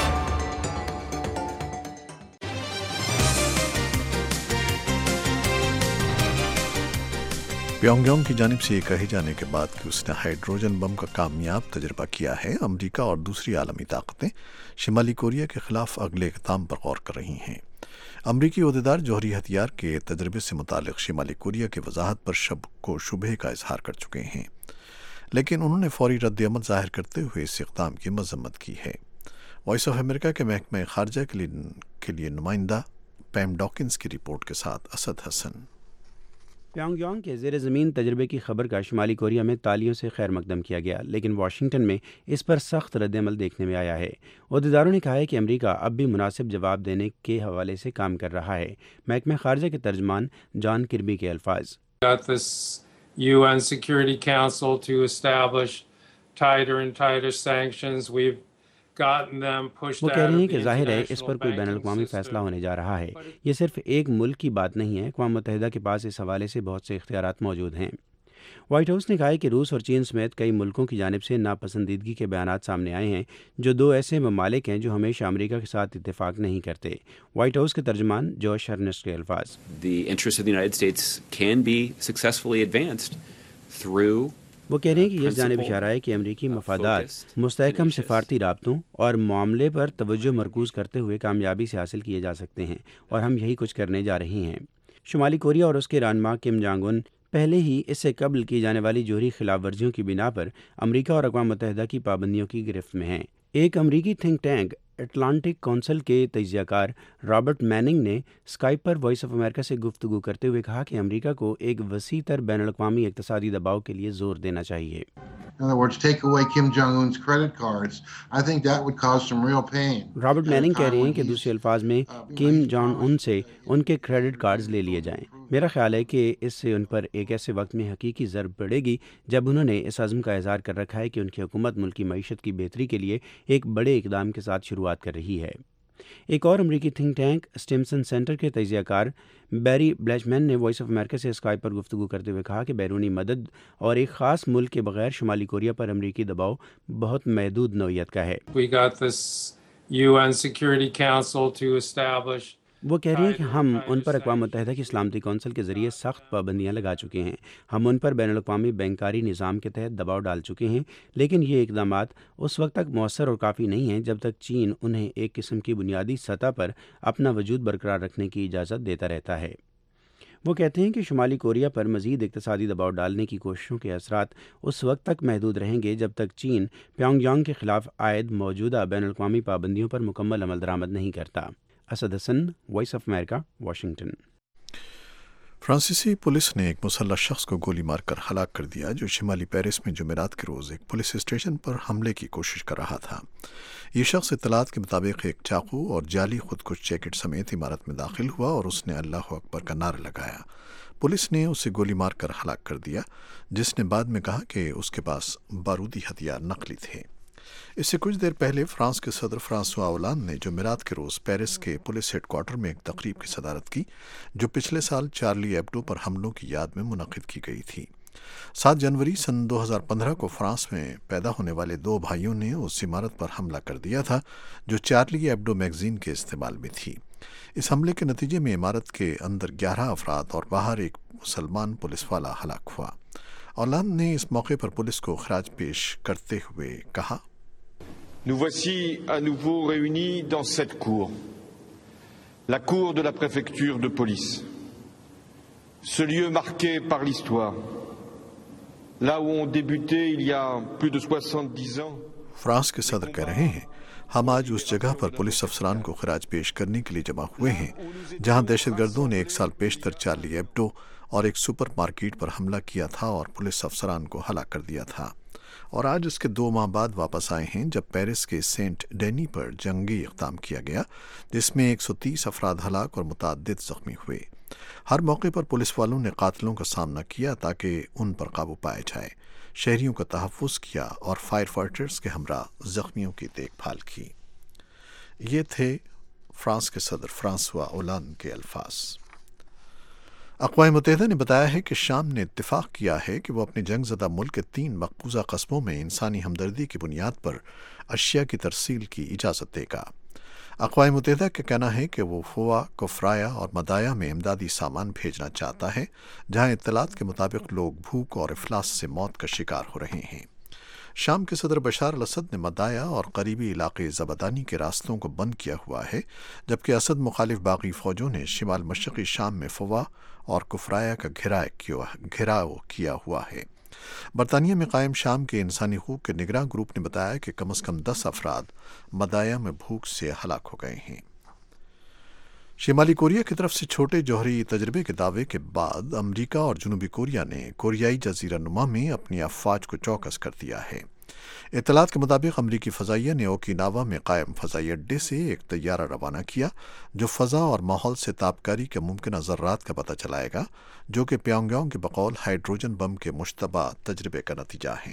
پیونگ یانگ کی جانب سے یہ کہے جانے کے بعد کہ اس نے ہائیڈروجن بم کا کامیاب تجربہ کیا ہے، امریکہ اور دوسری عالمی طاقتیں شمالی کوریا کے خلاف اگلے اقدام پر غور کر رہی ہیں۔ امریکی عہدیدار جوہری ہتھیار کے تجربے سے متعلق شمالی کوریا کی وضاحت پر شبہ کا اظہار کر چکے ہیں، لیکن انہوں نے فوری رد عمل ظاہر کرتے ہوئے اس اقدام کی مذمت کی ہے۔ وائس آف امریکہ کے محکمہ خارجہ کے لیے نمائندہ پیم ڈاکنز کی رپورٹ کے ساتھ اسد حسن۔ پیونگ یانگ کے زیر زمین تجربے کی خبر کا شمالی کوریا میں تالیوں سے خیر مقدم کیا گیا، لیکن واشنگٹن میں اس پر سخت رد عمل دیکھنے میں آیا ہے۔ عہدیداروں نے کہا ہے کہ امریکہ اب بھی مناسب جواب دینے کے حوالے سے کام کر رہا ہے۔ محکمہ خارجہ کے ترجمان جان کربی کے الفاظ: UN Security Council to establish tighter and tighter sanctions. We've gotten them pushed وہ out کہہ of رہی ہیں the کہ ظاہر ہے اس international پر کوئی بین banking الاقوامی system. فیصلہ ہونے جا رہا ہے. یہ صرف ایک ملک کی بات نہیں ہے. اقوام متحدہ کے پاس اس حوالے سے بہت سے اختیارات موجود ہیں. وائٹ ہاؤس نے کہا ہے کہ روس اور چین سمیت کئی ملکوں کی جانب سے ناپسندیدگی کے بیانات سامنے آئے ہیں جو دو ایسے ممالک ہیں جو ہمیشہ امریکہ کے ساتھ اتفاق نہیں کرتے. وائٹ ہاؤس کے ترجمان جوش ارنسٹ کے الفاظ. The interests of the United States can be successfully advanced through وہ کہہ رہے ہیں کہ یہ جانب اشارہ ہے کہ امریکی مفادات مستحکم سفارتی رابطوں اور معاملے پر توجہ مرکوز کرتے ہوئے کامیابی سے حاصل کیے جا سکتے ہیں اور ہم یہی کچھ کرنے جا رہے ہیں. شمالی کوریا اور اس کے رہنما کم جانگ ان پہلے ہی اس سے قبل کی جانے والی جوہری خلاف ورزیوں کی بنا پر امریکہ اور اقوام متحدہ کی پابندیوں کی گرفت میں ہیں. ایک امریکی تھنک ٹینک اٹلانٹک کونسل کے تجزیہ کار رابرٹ میننگ نے اسکائپ پر وائس آف امریکہ سے گفتگو کرتے ہوئے کہا کہ امریکہ کو ایک وسیع تر بین الاقوامی اقتصادی دباؤ کے لیے زور دینا چاہیے. In other words, take away Kim Jong-un's credit cards. I think that would cause some real pain. Robert Manning کہہ رہے ہیں کہ دوسرے الفاظ میں کم جانگ ان سے ان کے کریڈٹ کارڈز لے لیے جائیں. میرا خیال ہے کہ اس سے ان پر ایک ایسے وقت میں حقیقی ضرب پڑے گی جب انہوں نے اس عزم کا اظہار کر رکھا ہے کہ ان کی حکومت ملک کی معیشت کی بہتری کے لیے ایک بڑے اقدام کے ساتھ شروعات کر رہی ہے. ایک اور امریکی تھنک ٹینک اسٹیمسن سینٹر کے تجزیہ کار بیری بلیچمین نے وائس آف امریکہ سے اسکائپ پر گفتگو کرتے ہوئے کہا کہ بیرونی مدد اور ایک خاص ملک کے بغیر شمالی کوریا پر امریکی دباؤ بہت محدود نوعیت کا ہے. We got this UN Security Council to establish. وہ کہہ رہے ہیں کہ ہم ان پر اقوام متحدہ کی سلامتی کونسل کے ذریعے سخت پابندیاں لگا چکے ہیں. ہم ان پر بین الاقوامی بینکاری نظام کے تحت دباؤ ڈال چکے ہیں، لیکن یہ اقدامات اس وقت تک مؤثر اور کافی نہیں ہیں جب تک چین انہیں ایک قسم کی بنیادی سطح پر اپنا وجود برقرار رکھنے کی اجازت دیتا رہتا ہے. وہ کہتے ہیں کہ شمالی کوریا پر مزید اقتصادی دباؤ ڈالنے کی کوششوں کے اثرات اس وقت تک محدود رہیں گے جب تک چین پیونگ یانگ کے خلاف عائد موجودہ بین الاقوامی پابندیوں پر مکمل عمل درآمد نہیں کرتا. Asad Hassan, voice of America, Washington. فرانسیسی پولیس نے ایک مسلح شخص کو گولی مار کر ہلاک کر دیا جو شمالی پیرس میں جمعرات کے روز ایک پولیس اسٹیشن پر حملے کی کوشش کر رہا تھا. یہ شخص اطلاعات کے مطابق ایک چاقو اور جعلی خودکش جیکٹ سمیت عمارت میں داخل ہوا اور اس نے اللہ اکبر کا نعرہ لگایا. پولیس نے اسے گولی مار کر ہلاک کر دیا، جس نے بعد میں کہا کہ اس کے پاس بارودی ہتھیار نقلی تھے. اس سے کچھ دیر پہلے فرانس کے صدر فرانسوا اولان نے جمعرات کے روز پیرس کے پولیس ہیڈ کوارٹر میں ایک تقریب کی صدارت کی جو پچھلے سال چارلی ایبڈو پر حملوں کی یاد میں منعقد کی گئی تھی. 7 جنوری سن 2015 کو فرانس میں پیدا ہونے والے 2 بھائیوں نے اس عمارت پر حملہ کر دیا تھا جو چارلی ایبڈو میگزین کے استعمال میں تھی. اس حملے کے نتیجے میں عمارت کے اندر 11 افراد اور باہر ایک مسلمان پولیس والا ہلاک ہوا. اولان نے اس موقع پر پولیس کو خراج پیش کرتے ہوئے کہا: Nous voici à nouveau réunis dans cette cour, la cour de la préfecture de police, ce lieu marqué par l'histoire, là où ont débuté il y a plus de 70 ans. France کے صدر کہہ رہے ہیں، ہم آج اس جگہ پر پولیس افسران کو خراج پیش کرنے کے لیے جمع ہوئے ہیں جہاں دہشت گردوں نے 1 سال پیشتر چارلی ایبڈو اور ایک سپر مارکیٹ پر حملہ کیا تھا اور پولیس افسران کو ہلاک کر دیا تھا، اور آج اس کے 2 ماہ بعد واپس آئے ہیں جب پیرس کے سینٹ ڈینی پر جنگی اقدام کیا گیا جس میں 130 افراد ہلاک اور متعدد زخمی ہوئے. ہر موقع پر پولیس والوں نے قاتلوں کا سامنا کیا تاکہ ان پر قابو پایا جائے، شہریوں کا تحفظ کیا اور فائر فائٹرز کے ہمراہ زخمیوں کی دیکھ بھال کی. یہ تھے فرانس کے صدر فرانسوا اولان کے الفاظ. اقوام متحدہ نے بتایا ہے کہ شام نے اتفاق کیا ہے کہ وہ اپنے جنگ زدہ ملک کے 3 مقبوضہ قصبوں میں انسانی ہمدردی کی بنیاد پر اشیاء کی ترسیل کی اجازت دے گا. اقوام متحدہ کا کہنا ہے کہ وہ فوا، کفرایا اور مدایا میں امدادی سامان بھیجنا چاہتا ہے جہاں اطلاعات کے مطابق لوگ بھوک اور افلاس سے موت کا شکار ہو رہے ہیں. شام کے صدر بشار الاسد نے مدایا اور قریبی علاقے زبدانی کے راستوں کو بند کیا ہوا ہے، جبکہ اسد مخالف باغی فوجوں نے شمال مشرقی شام میں فوا اور کفرایا کا گھیراؤ کیا ہوا ہے. برطانیہ میں قائم شام کے انسانی حقوق کے نگراں گروپ نے بتایا کہ کم از کم 10 افراد مدایا میں بھوک سے ہلاک ہو گئے ہیں. شمالی کوریا کی طرف سے چھوٹے جوہری تجربے کے دعوے کے بعد امریکہ اور جنوبی کوریا نے کوریائی جزیرہ نما میں اپنی افواج کو چوکس کر دیا ہے. اطلاعات کے مطابق امریکی فضائیہ نے اوکیناوا میں قائم فضائی اڈے سے ایک طیارہ روانہ کیا جو فضا اور ماحول سے تابکاری کے ممکنہ ذرات کا پتہ چلائے گا، جو کہ پیونگ یانگ کے بقول ہائیڈروجن بم کے مشتبہ تجربے کا نتیجہ ہیں.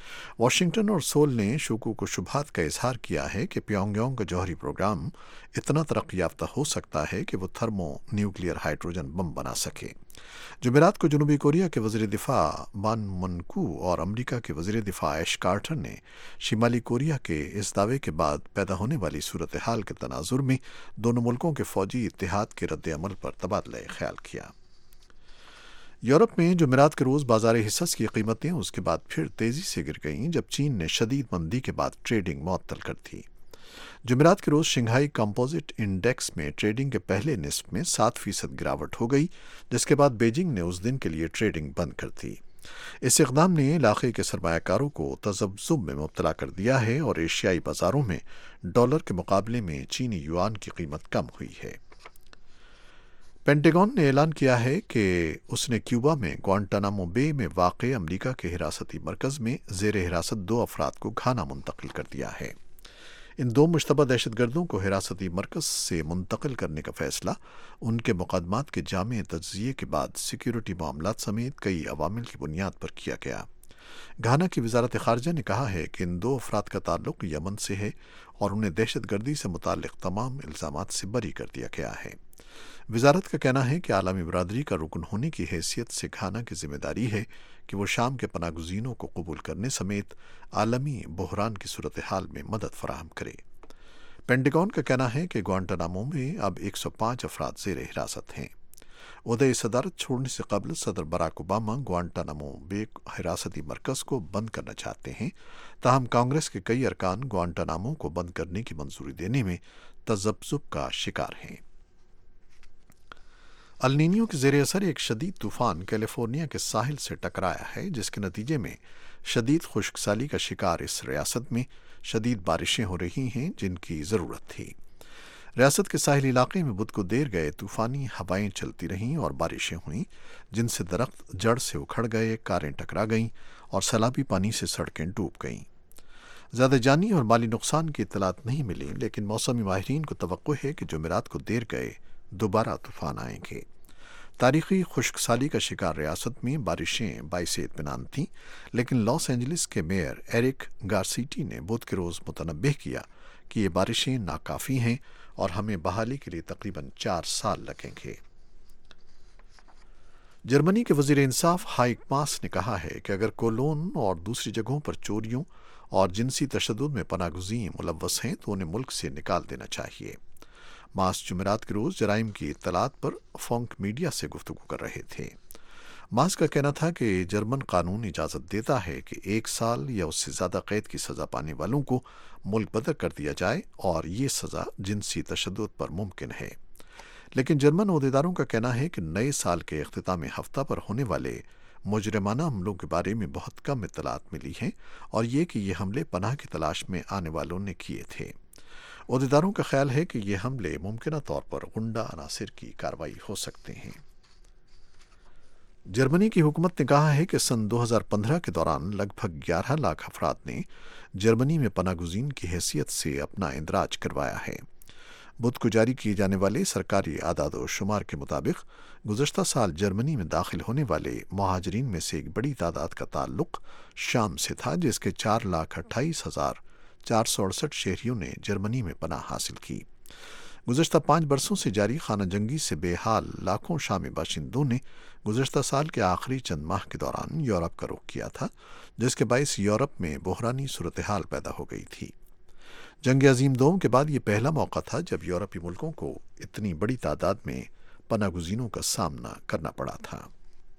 वॉशिंगटन और सोल ने शुकूक व शुबहात का इजहार किया है कि प्योंगयांग का जौहरी प्रोग्राम इतना तरक्की याफ्ता हो सकता है कि वो थर्मो न्यूक्लियर हाइड्रोजन बम बना सके। जुमेरात को जनूबी कोरिया के वज़ीर दिफा बान मुन-कू और अमरीका के वज़ीर दिफा ऐश कार्टर ने शिमाली कोरिया के इस दावे के बाद पैदा होने वाली सूरत हाल के तनाजुर में दोनों मुल्कों के फौजी इत्तेहाद के रद्द अमल पर तबादला ख्याल किया। यूरोप में जुमेरात के रोज़ बाजार हिस्स की कीमतें उसके बाद फिर तेज़ी से गिर गईं जब चीन ने शदीद मंदी के बाद ट्रेडिंग मुअत्तल कर दी। जुमेरात के रोज़ शंघाई कंपोजिट इंडेक्स में ट्रेडिंग के पहले निस्फ में 7% गिरावट हो गई, जिसके बाद बीजिंग ने उस दिन के लिए ट्रेडिंग बंद कर दी। इस इक़दाम ने इलाके के सरमायाकारों को तज़ब्ज़ुब में मुब्तला कर दिया है और एशियाई बाज़ारों में डॉलर के मुकाबले में चीनी युआन की कीमत कम हुई है। पेंटागन ने ऐलान किया है कि उसने क्यूबा में ग्वांटानामो बे में वाक़े अमरीका के हिरासती मरकज़ में ज़ेर हिरासत 2 अफराद को घाना मुंतकिल कर दिया है। इन 2 मुश्तबा दहशतगर्दों को हिरासती मरकज़ से मुंतकिल करने का फ़ैसला उनके मुक़दमात के जामे तज्ज़िये के बाद सिक्योरिटी मामलात समेत कई अवामिल की बुनियाद पर किया गया। घाना की वज़ारत ख़ारजा ने कहा है कि इन 2 अफराद का ताल्लुक़ यमन से है और उन्हें दहशतगर्दी से मुताल्लिक़ तमाम इल्ज़ामात से बरी कर दिया गया है। वज़ारत का कहना है कि आलमी बरादरी का रुकन होने की हैसियत से घाना की जिम्मेदारी है कि वो शाम के पनागुज़ीनों को कबूल करने समेत आलमी बहरान की सूरत हाल में मदद फराहम करे। पेंटागन का कहना है कि ग्वांटानामो में अब 105 अफराद ज़ेर हिरासत हैं। उहदे सदारत छोड़ने से कबल सदर बराक ओबामा ग्वांटानामो बे हिरासती मरकज़ को बंद करना चाहते हैं, ताहम कांग्रेस के कई अरकान ग्वांटानामो को बंद करने की मंजूरी देने में तज़ब्ज़ुब का शिकार हैं। अल-नीनियो के ज़ेरे असर एक शदीद तूफ़ान कैलिफोर्निया के साहिल से टकराया है, जिसके नतीजे में शदीद खुश्कसाली का शिकार इस रियासत में शदीद बारिशें हो रही हैं जिनकी ज़रूरत थी। रियासत के साहिली इलाके में बुध को देर गए तूफ़ानी हवाएं चलती रहीं और बारिशें हुईं, जिनसे दरख्त जड़ से उखड़ गए, कारें टकरा गईं और सैलाबी पानी से सड़कें डूब गईं। ज़्यादा जानी और माली नुकसान की इत्तलात नहीं मिली, लेकिन मौसमी माहिरीन को तवक्को है कि जुमेरात को देर गए दोबारा तूफ़ान आएंगे। तारीखी खुश्कसाली का शिकार रियासत में बारिशें बाइसे इत्मीनान थीं, लेकिन लॉस एंजलिस के मेयर एरिक गारसीटी ने बुध के रोज़ मुतनब्बह किया कि ये बारिशें नाकाफ़ी हैं और हमें बहाली के लिए तकरीबन 4 साल लगेंगे। जर्मनी के वज़ीर इंसाफ हाइक मास ने कहा है कि अगर कोलोन और दूसरी जगहों पर चोरियों और जिनसी तशद्दुद में पनागुज़ीं मुलव्वस हैं तो उन्हें मुल्क से निकाल देना चाहिए। मास जुमेरात के रोज़ जराइम की इत्तलात पर फंक मीडिया से गुफ्तगू कर रहे थे। मास का कहना था कि जर्मन कानून इजाज़त देता है कि 1 साल या उससे ज़्यादा कैद की सज़ा पाने वालों को मुल्क बदर कर दिया जाए और ये सज़ा जिनसी तशद्दुद पर मुमकिन है। लेकिन जर्मन ओहदेदारों का कहना है कि नए साल के इख्तितामी हफ्ता पर होने वाले मुजरिमाना हमलों के बारे में बहुत कम इत्तलात मिली हैं और ये कि ये हमले पनाह की तलाश में आने वालों ने किए थे। ओहदेदारों का ख्याल है कि ये हमले मुमकिन तौर पर गुंडा अनासिर की कार्रवाई हो सकते हैं। जर्मनी की हुकूमत ने कहा है कि सन 2015 के दौरान लगभग 11 लाख अफराद ने जर्मनी में पनागुज़ीन की हैसियत से अपना इंदराज करवाया है। बुध को जारी किए जाने वाले सरकारी आदाद व शुमार के मुताबिक गुज़श्ता साल जर्मनी में दाखिल होने वाले मुहाजिरीन में से एक बड़ी तादाद का ताल्लुक़ शाम से था, जिसके 4,28,468 शहरियों ने जर्मनी में पनाह हासिल की। गुज़श्ता 5 बरसों से जारी खाना जंगी से बेहाल लाखों शामी बाशिंदों ने गुज़श्ता साल के आखिरी चंद माह के दौरान यूरोप का रुख किया था, जिसके बायस यूरोप में बहरानी सूरत हाल पैदा हो गई थी। जंग अज़ीम दोम के बाद ये पहला मौका था जब यूरोपीय मुल्कों को इतनी बड़ी तादाद में पनागुज़ीनों का सामना करना पड़ा था।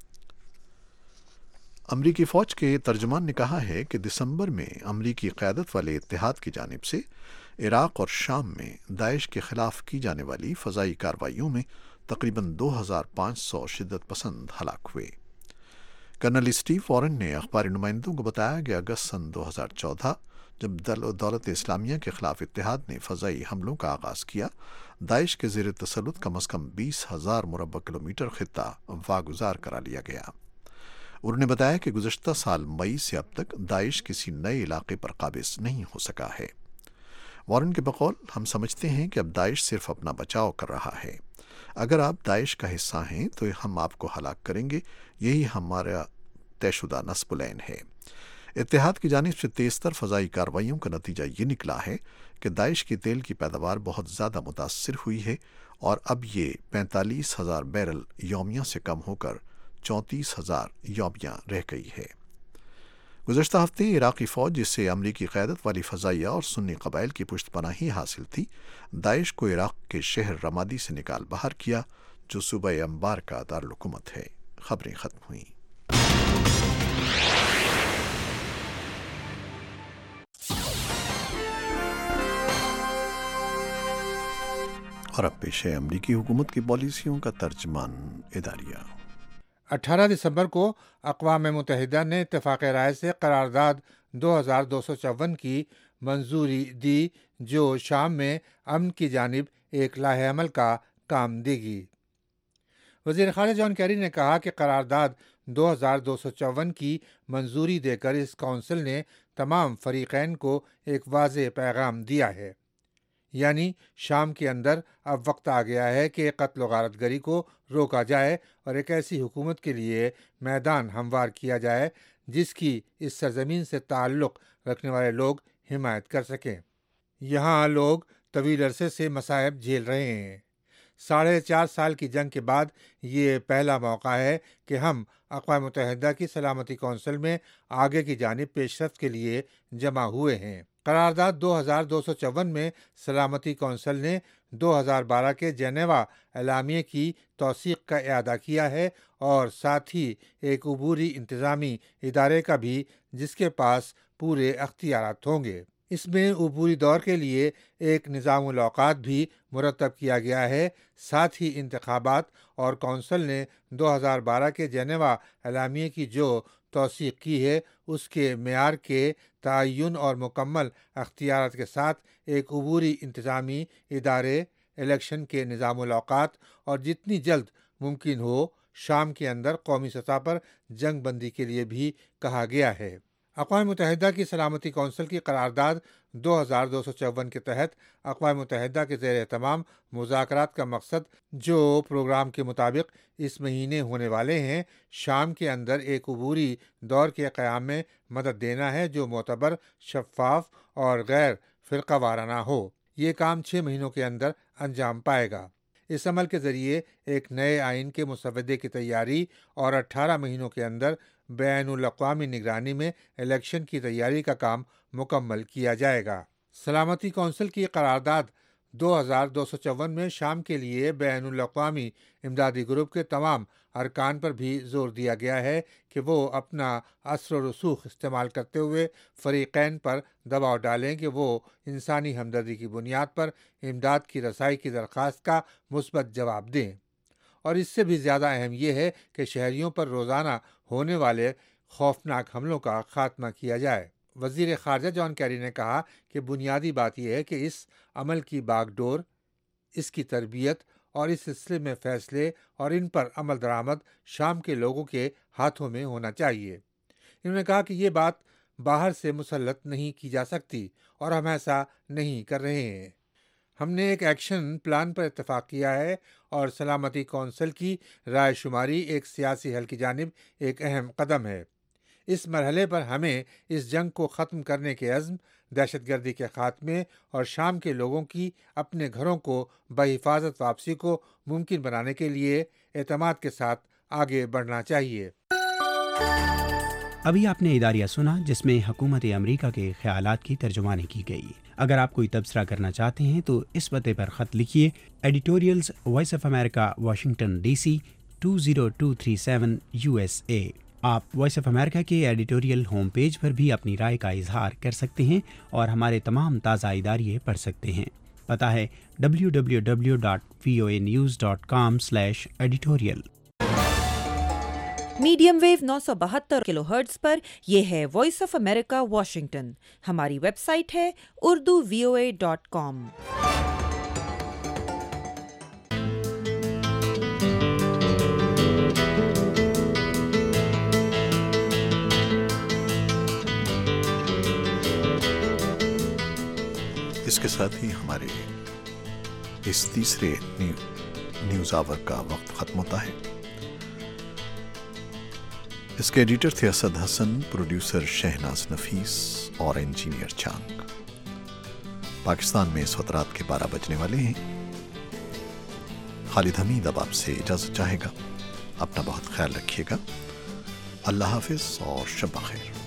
अमरीकी फ़ौज के तर्जुमान ने कहा है कि दिसंबर में अमरीकी क़यादत वाले इत्तेहाद की जानिब से इराक़ और शाम में दाइश के ख़िलाफ़ की जाने वाली फ़ज़ाई कार्रवाइयों में तकरीबन 2500 शिद्दत पसंद हलाक हुए। कर्नल स्टीव वॉरेन ने अखबारी नुमाइंदों को बताया कि अगस्त सन 2014 जब दौलत इस्लामिया के ख़िलाफ़ इत्तेहाद ने फ़ज़ाई हमलों का आगाज़ किया, दाइश के ज़ेर तसल्लुत कम अज़ कम 20,000 मुरब्बा किलोमीटर ख़ित्ता वागुज़ार करा लिया गया। उन्होंने बताया कि गुज़श्ता साल मई से अब तक दाइश किसी नए इलाके पर काबिज़ नहीं हो सका है। वॉरेन के बकौल, हम समझते हैं कि अब दाइश सिर्फ अपना बचाव कर रहा है। अगर आप दाइश का हिस्सा हैं तो हम आपको हलाक करेंगे, यही हमारा तयशुदा नस्बुलैन है। اتحاد کی جانب سے تیز تر فضائی کارروائیوں کا نتیجہ یہ نکلا ہے کہ داعش کی تیل کی پیداوار بہت زیادہ متاثر ہوئی ہے اور اب یہ 45,000 بیرل یومیہ سے کم ہو کر 34,000 یومیہ رہ گئی ہے۔ گزشتہ ہفتے عراقی فوج جسے امریکی قیادت والی فضائیہ اور سنی قبائل کی پشت پناہی حاصل تھی، داعش کو عراق کے شہر رمادی سے نکال باہر کیا جو صوبہ انبار کا دارالحکومت ہے۔ خبریں ختم ہوئیں۔ اور اب پیش ہے امریکی حکومت کی پالیسیوں کا ترجمان اداریہ۔ 18 دسمبر کو اقوام متحدہ نے اتفاق رائے سے قرارداد 2254 کی منظوری دی جو شام میں امن کی جانب ایک لاہ عمل کا کام دے گی۔ وزیر خارجہ جان کیری نے کہا کہ قرارداد 2254 کی منظوری دے کر اس کونسل نے تمام فریقین کو ایک واضح پیغام دیا ہے، یعنی شام کے اندر اب وقت آ گیا ہے کہ قتل و غارت گری کو روکا جائے اور ایک ایسی حکومت کے لیے میدان ہموار کیا جائے جس کی اس سرزمین سے تعلق رکھنے والے لوگ حمایت کر سکیں۔ یہاں لوگ طویل عرصے سے مصائب جھیل رہے ہیں۔ 4.5 سال کی جنگ کے بعد یہ پہلا موقع ہے کہ ہم اقوام متحدہ کی سلامتی کونسل میں آگے کی جانب پیش رفت کے لیے جمع ہوئے ہیں۔ قرارداد 2254 میں سلامتی کونسل نے 2012 کے جنیوا اعلامیے کی توثیق کا اعادہ کیا ہے اور ساتھ ہی ایک عبوری انتظامی ادارے کا بھی جس کے پاس پورے اختیارات ہوں گے۔ اس میں عبوری دور کے لیے ایک نظام الاوقات بھی مرتب کیا گیا ہے۔ ساتھ ہی انتخابات اور کونسل نے 2012 کے جنیوا اعلامیے کی جو توثیق کی ہے اس کے معیار کے تعین اور مکمل اختیارات کے ساتھ ایک عبوری انتظامی ادارے، الیکشن کے نظام الاوقات اور جتنی جلد ممکن ہو شام کے اندر قومی سطح پر جنگ بندی کے لیے بھی کہا گیا ہے۔ اقوام متحدہ کی سلامتی کونسل کی قرارداد 2254 کے تحت اقوام متحدہ کے زیر اہتمام مذاکرات کا مقصد جو پروگرام کے مطابق اس مہینے ہونے والے ہیں، شام کے اندر ایک عبوری دور کے قیام میں مدد دینا ہے جو معتبر، شفاف اور غیر فرقہ وارانہ ہو۔ یہ کام 6 مہینوں کے اندر انجام پائے گا۔ اس عمل کے ذریعے ایک نئے آئین کے مسودے کی تیاری اور 18 مہینوں کے اندر بین الاقوامی نگرانی میں الیکشن کی تیاری کا کام مکمل کیا جائے گا۔ سلامتی کونسل کی قرارداد 2254 میں شام کے لیے بین الاقوامی امدادی گروپ کے تمام ارکان پر بھی زور دیا گیا ہے کہ وہ اپنا اثر و رسوخ استعمال کرتے ہوئے فریقین پر دباؤ ڈالیں کہ وہ انسانی ہمدردی کی بنیاد پر امداد کی رسائی کی درخواست کا مثبت جواب دیں، اور اس سے بھی زیادہ اہم یہ ہے کہ شہریوں پر روزانہ ہونے والے خوفناک حملوں کا خاتمہ کیا جائے۔ وزیر خارجہ جان کیری نے کہا کہ بنیادی بات یہ ہے کہ اس عمل کی باغ ڈور، اس کی تربیت اور اس سلسلے میں فیصلے اور ان پر عمل درآمد شام کے لوگوں کے ہاتھوں میں ہونا چاہیے۔ انہوں نے کہا کہ یہ بات باہر سے مسلط نہیں کی جا سکتی اور ہم ایسا نہیں کر رہے ہیں۔ ہم نے ایک ایکشن پلان پر اتفاق کیا ہے اور سلامتی کونسل کی رائے شماری ایک سیاسی حل کی جانب ایک اہم قدم ہے۔ اس مرحلے پر ہمیں اس جنگ کو ختم کرنے کے عزم، دہشت گردی کے خاتمے اور شام کے لوگوں کی اپنے گھروں کو بحفاظت واپسی کو ممکن بنانے کے لیے اعتماد کے ساتھ آگے بڑھنا چاہیے۔ ابھی آپ نے اداریہ سنا جس میں حکومت امریکہ کے خیالات کی ترجمانی کی گئی۔ اگر آپ کوئی تبصرہ کرنا چاہتے ہیں تو اس پتے پر خط لکھیے: editorials voice of America, Washington D C 20237 USA۔ آپ وائس آف امریکہ کے ایڈیٹوریل ہوم پیج پر بھی اپنی رائے کا اظہار کر سکتے ہیں اور ہمارے تمام تازہ اداریے پڑھ سکتے ہیں۔ پتہ ہے www.voanews.com/editorial۔ Medium wave 972 kilohertz پر یہ ہے وائس آف امریکہ واشنگٹن۔ ہماری ویب سائٹ ہے urduvoa.com۔ اس کے ساتھ ہی ہمارے اس تیسرے نیوز آور کا وقت ختم ہوتا ہے۔ اس کے ایڈیٹر تھے اسد حسن، پروڈیوسر شہناز نفیس اور انجینئر چانگ۔ پاکستان میں اس وقت رات کے 12 بجنے والے ہیں۔ خالد حمید اب آپ سے اجازت چاہے گا۔ اپنا بہت خیال رکھیے گا۔ اللہ حافظ اور شب بخیر۔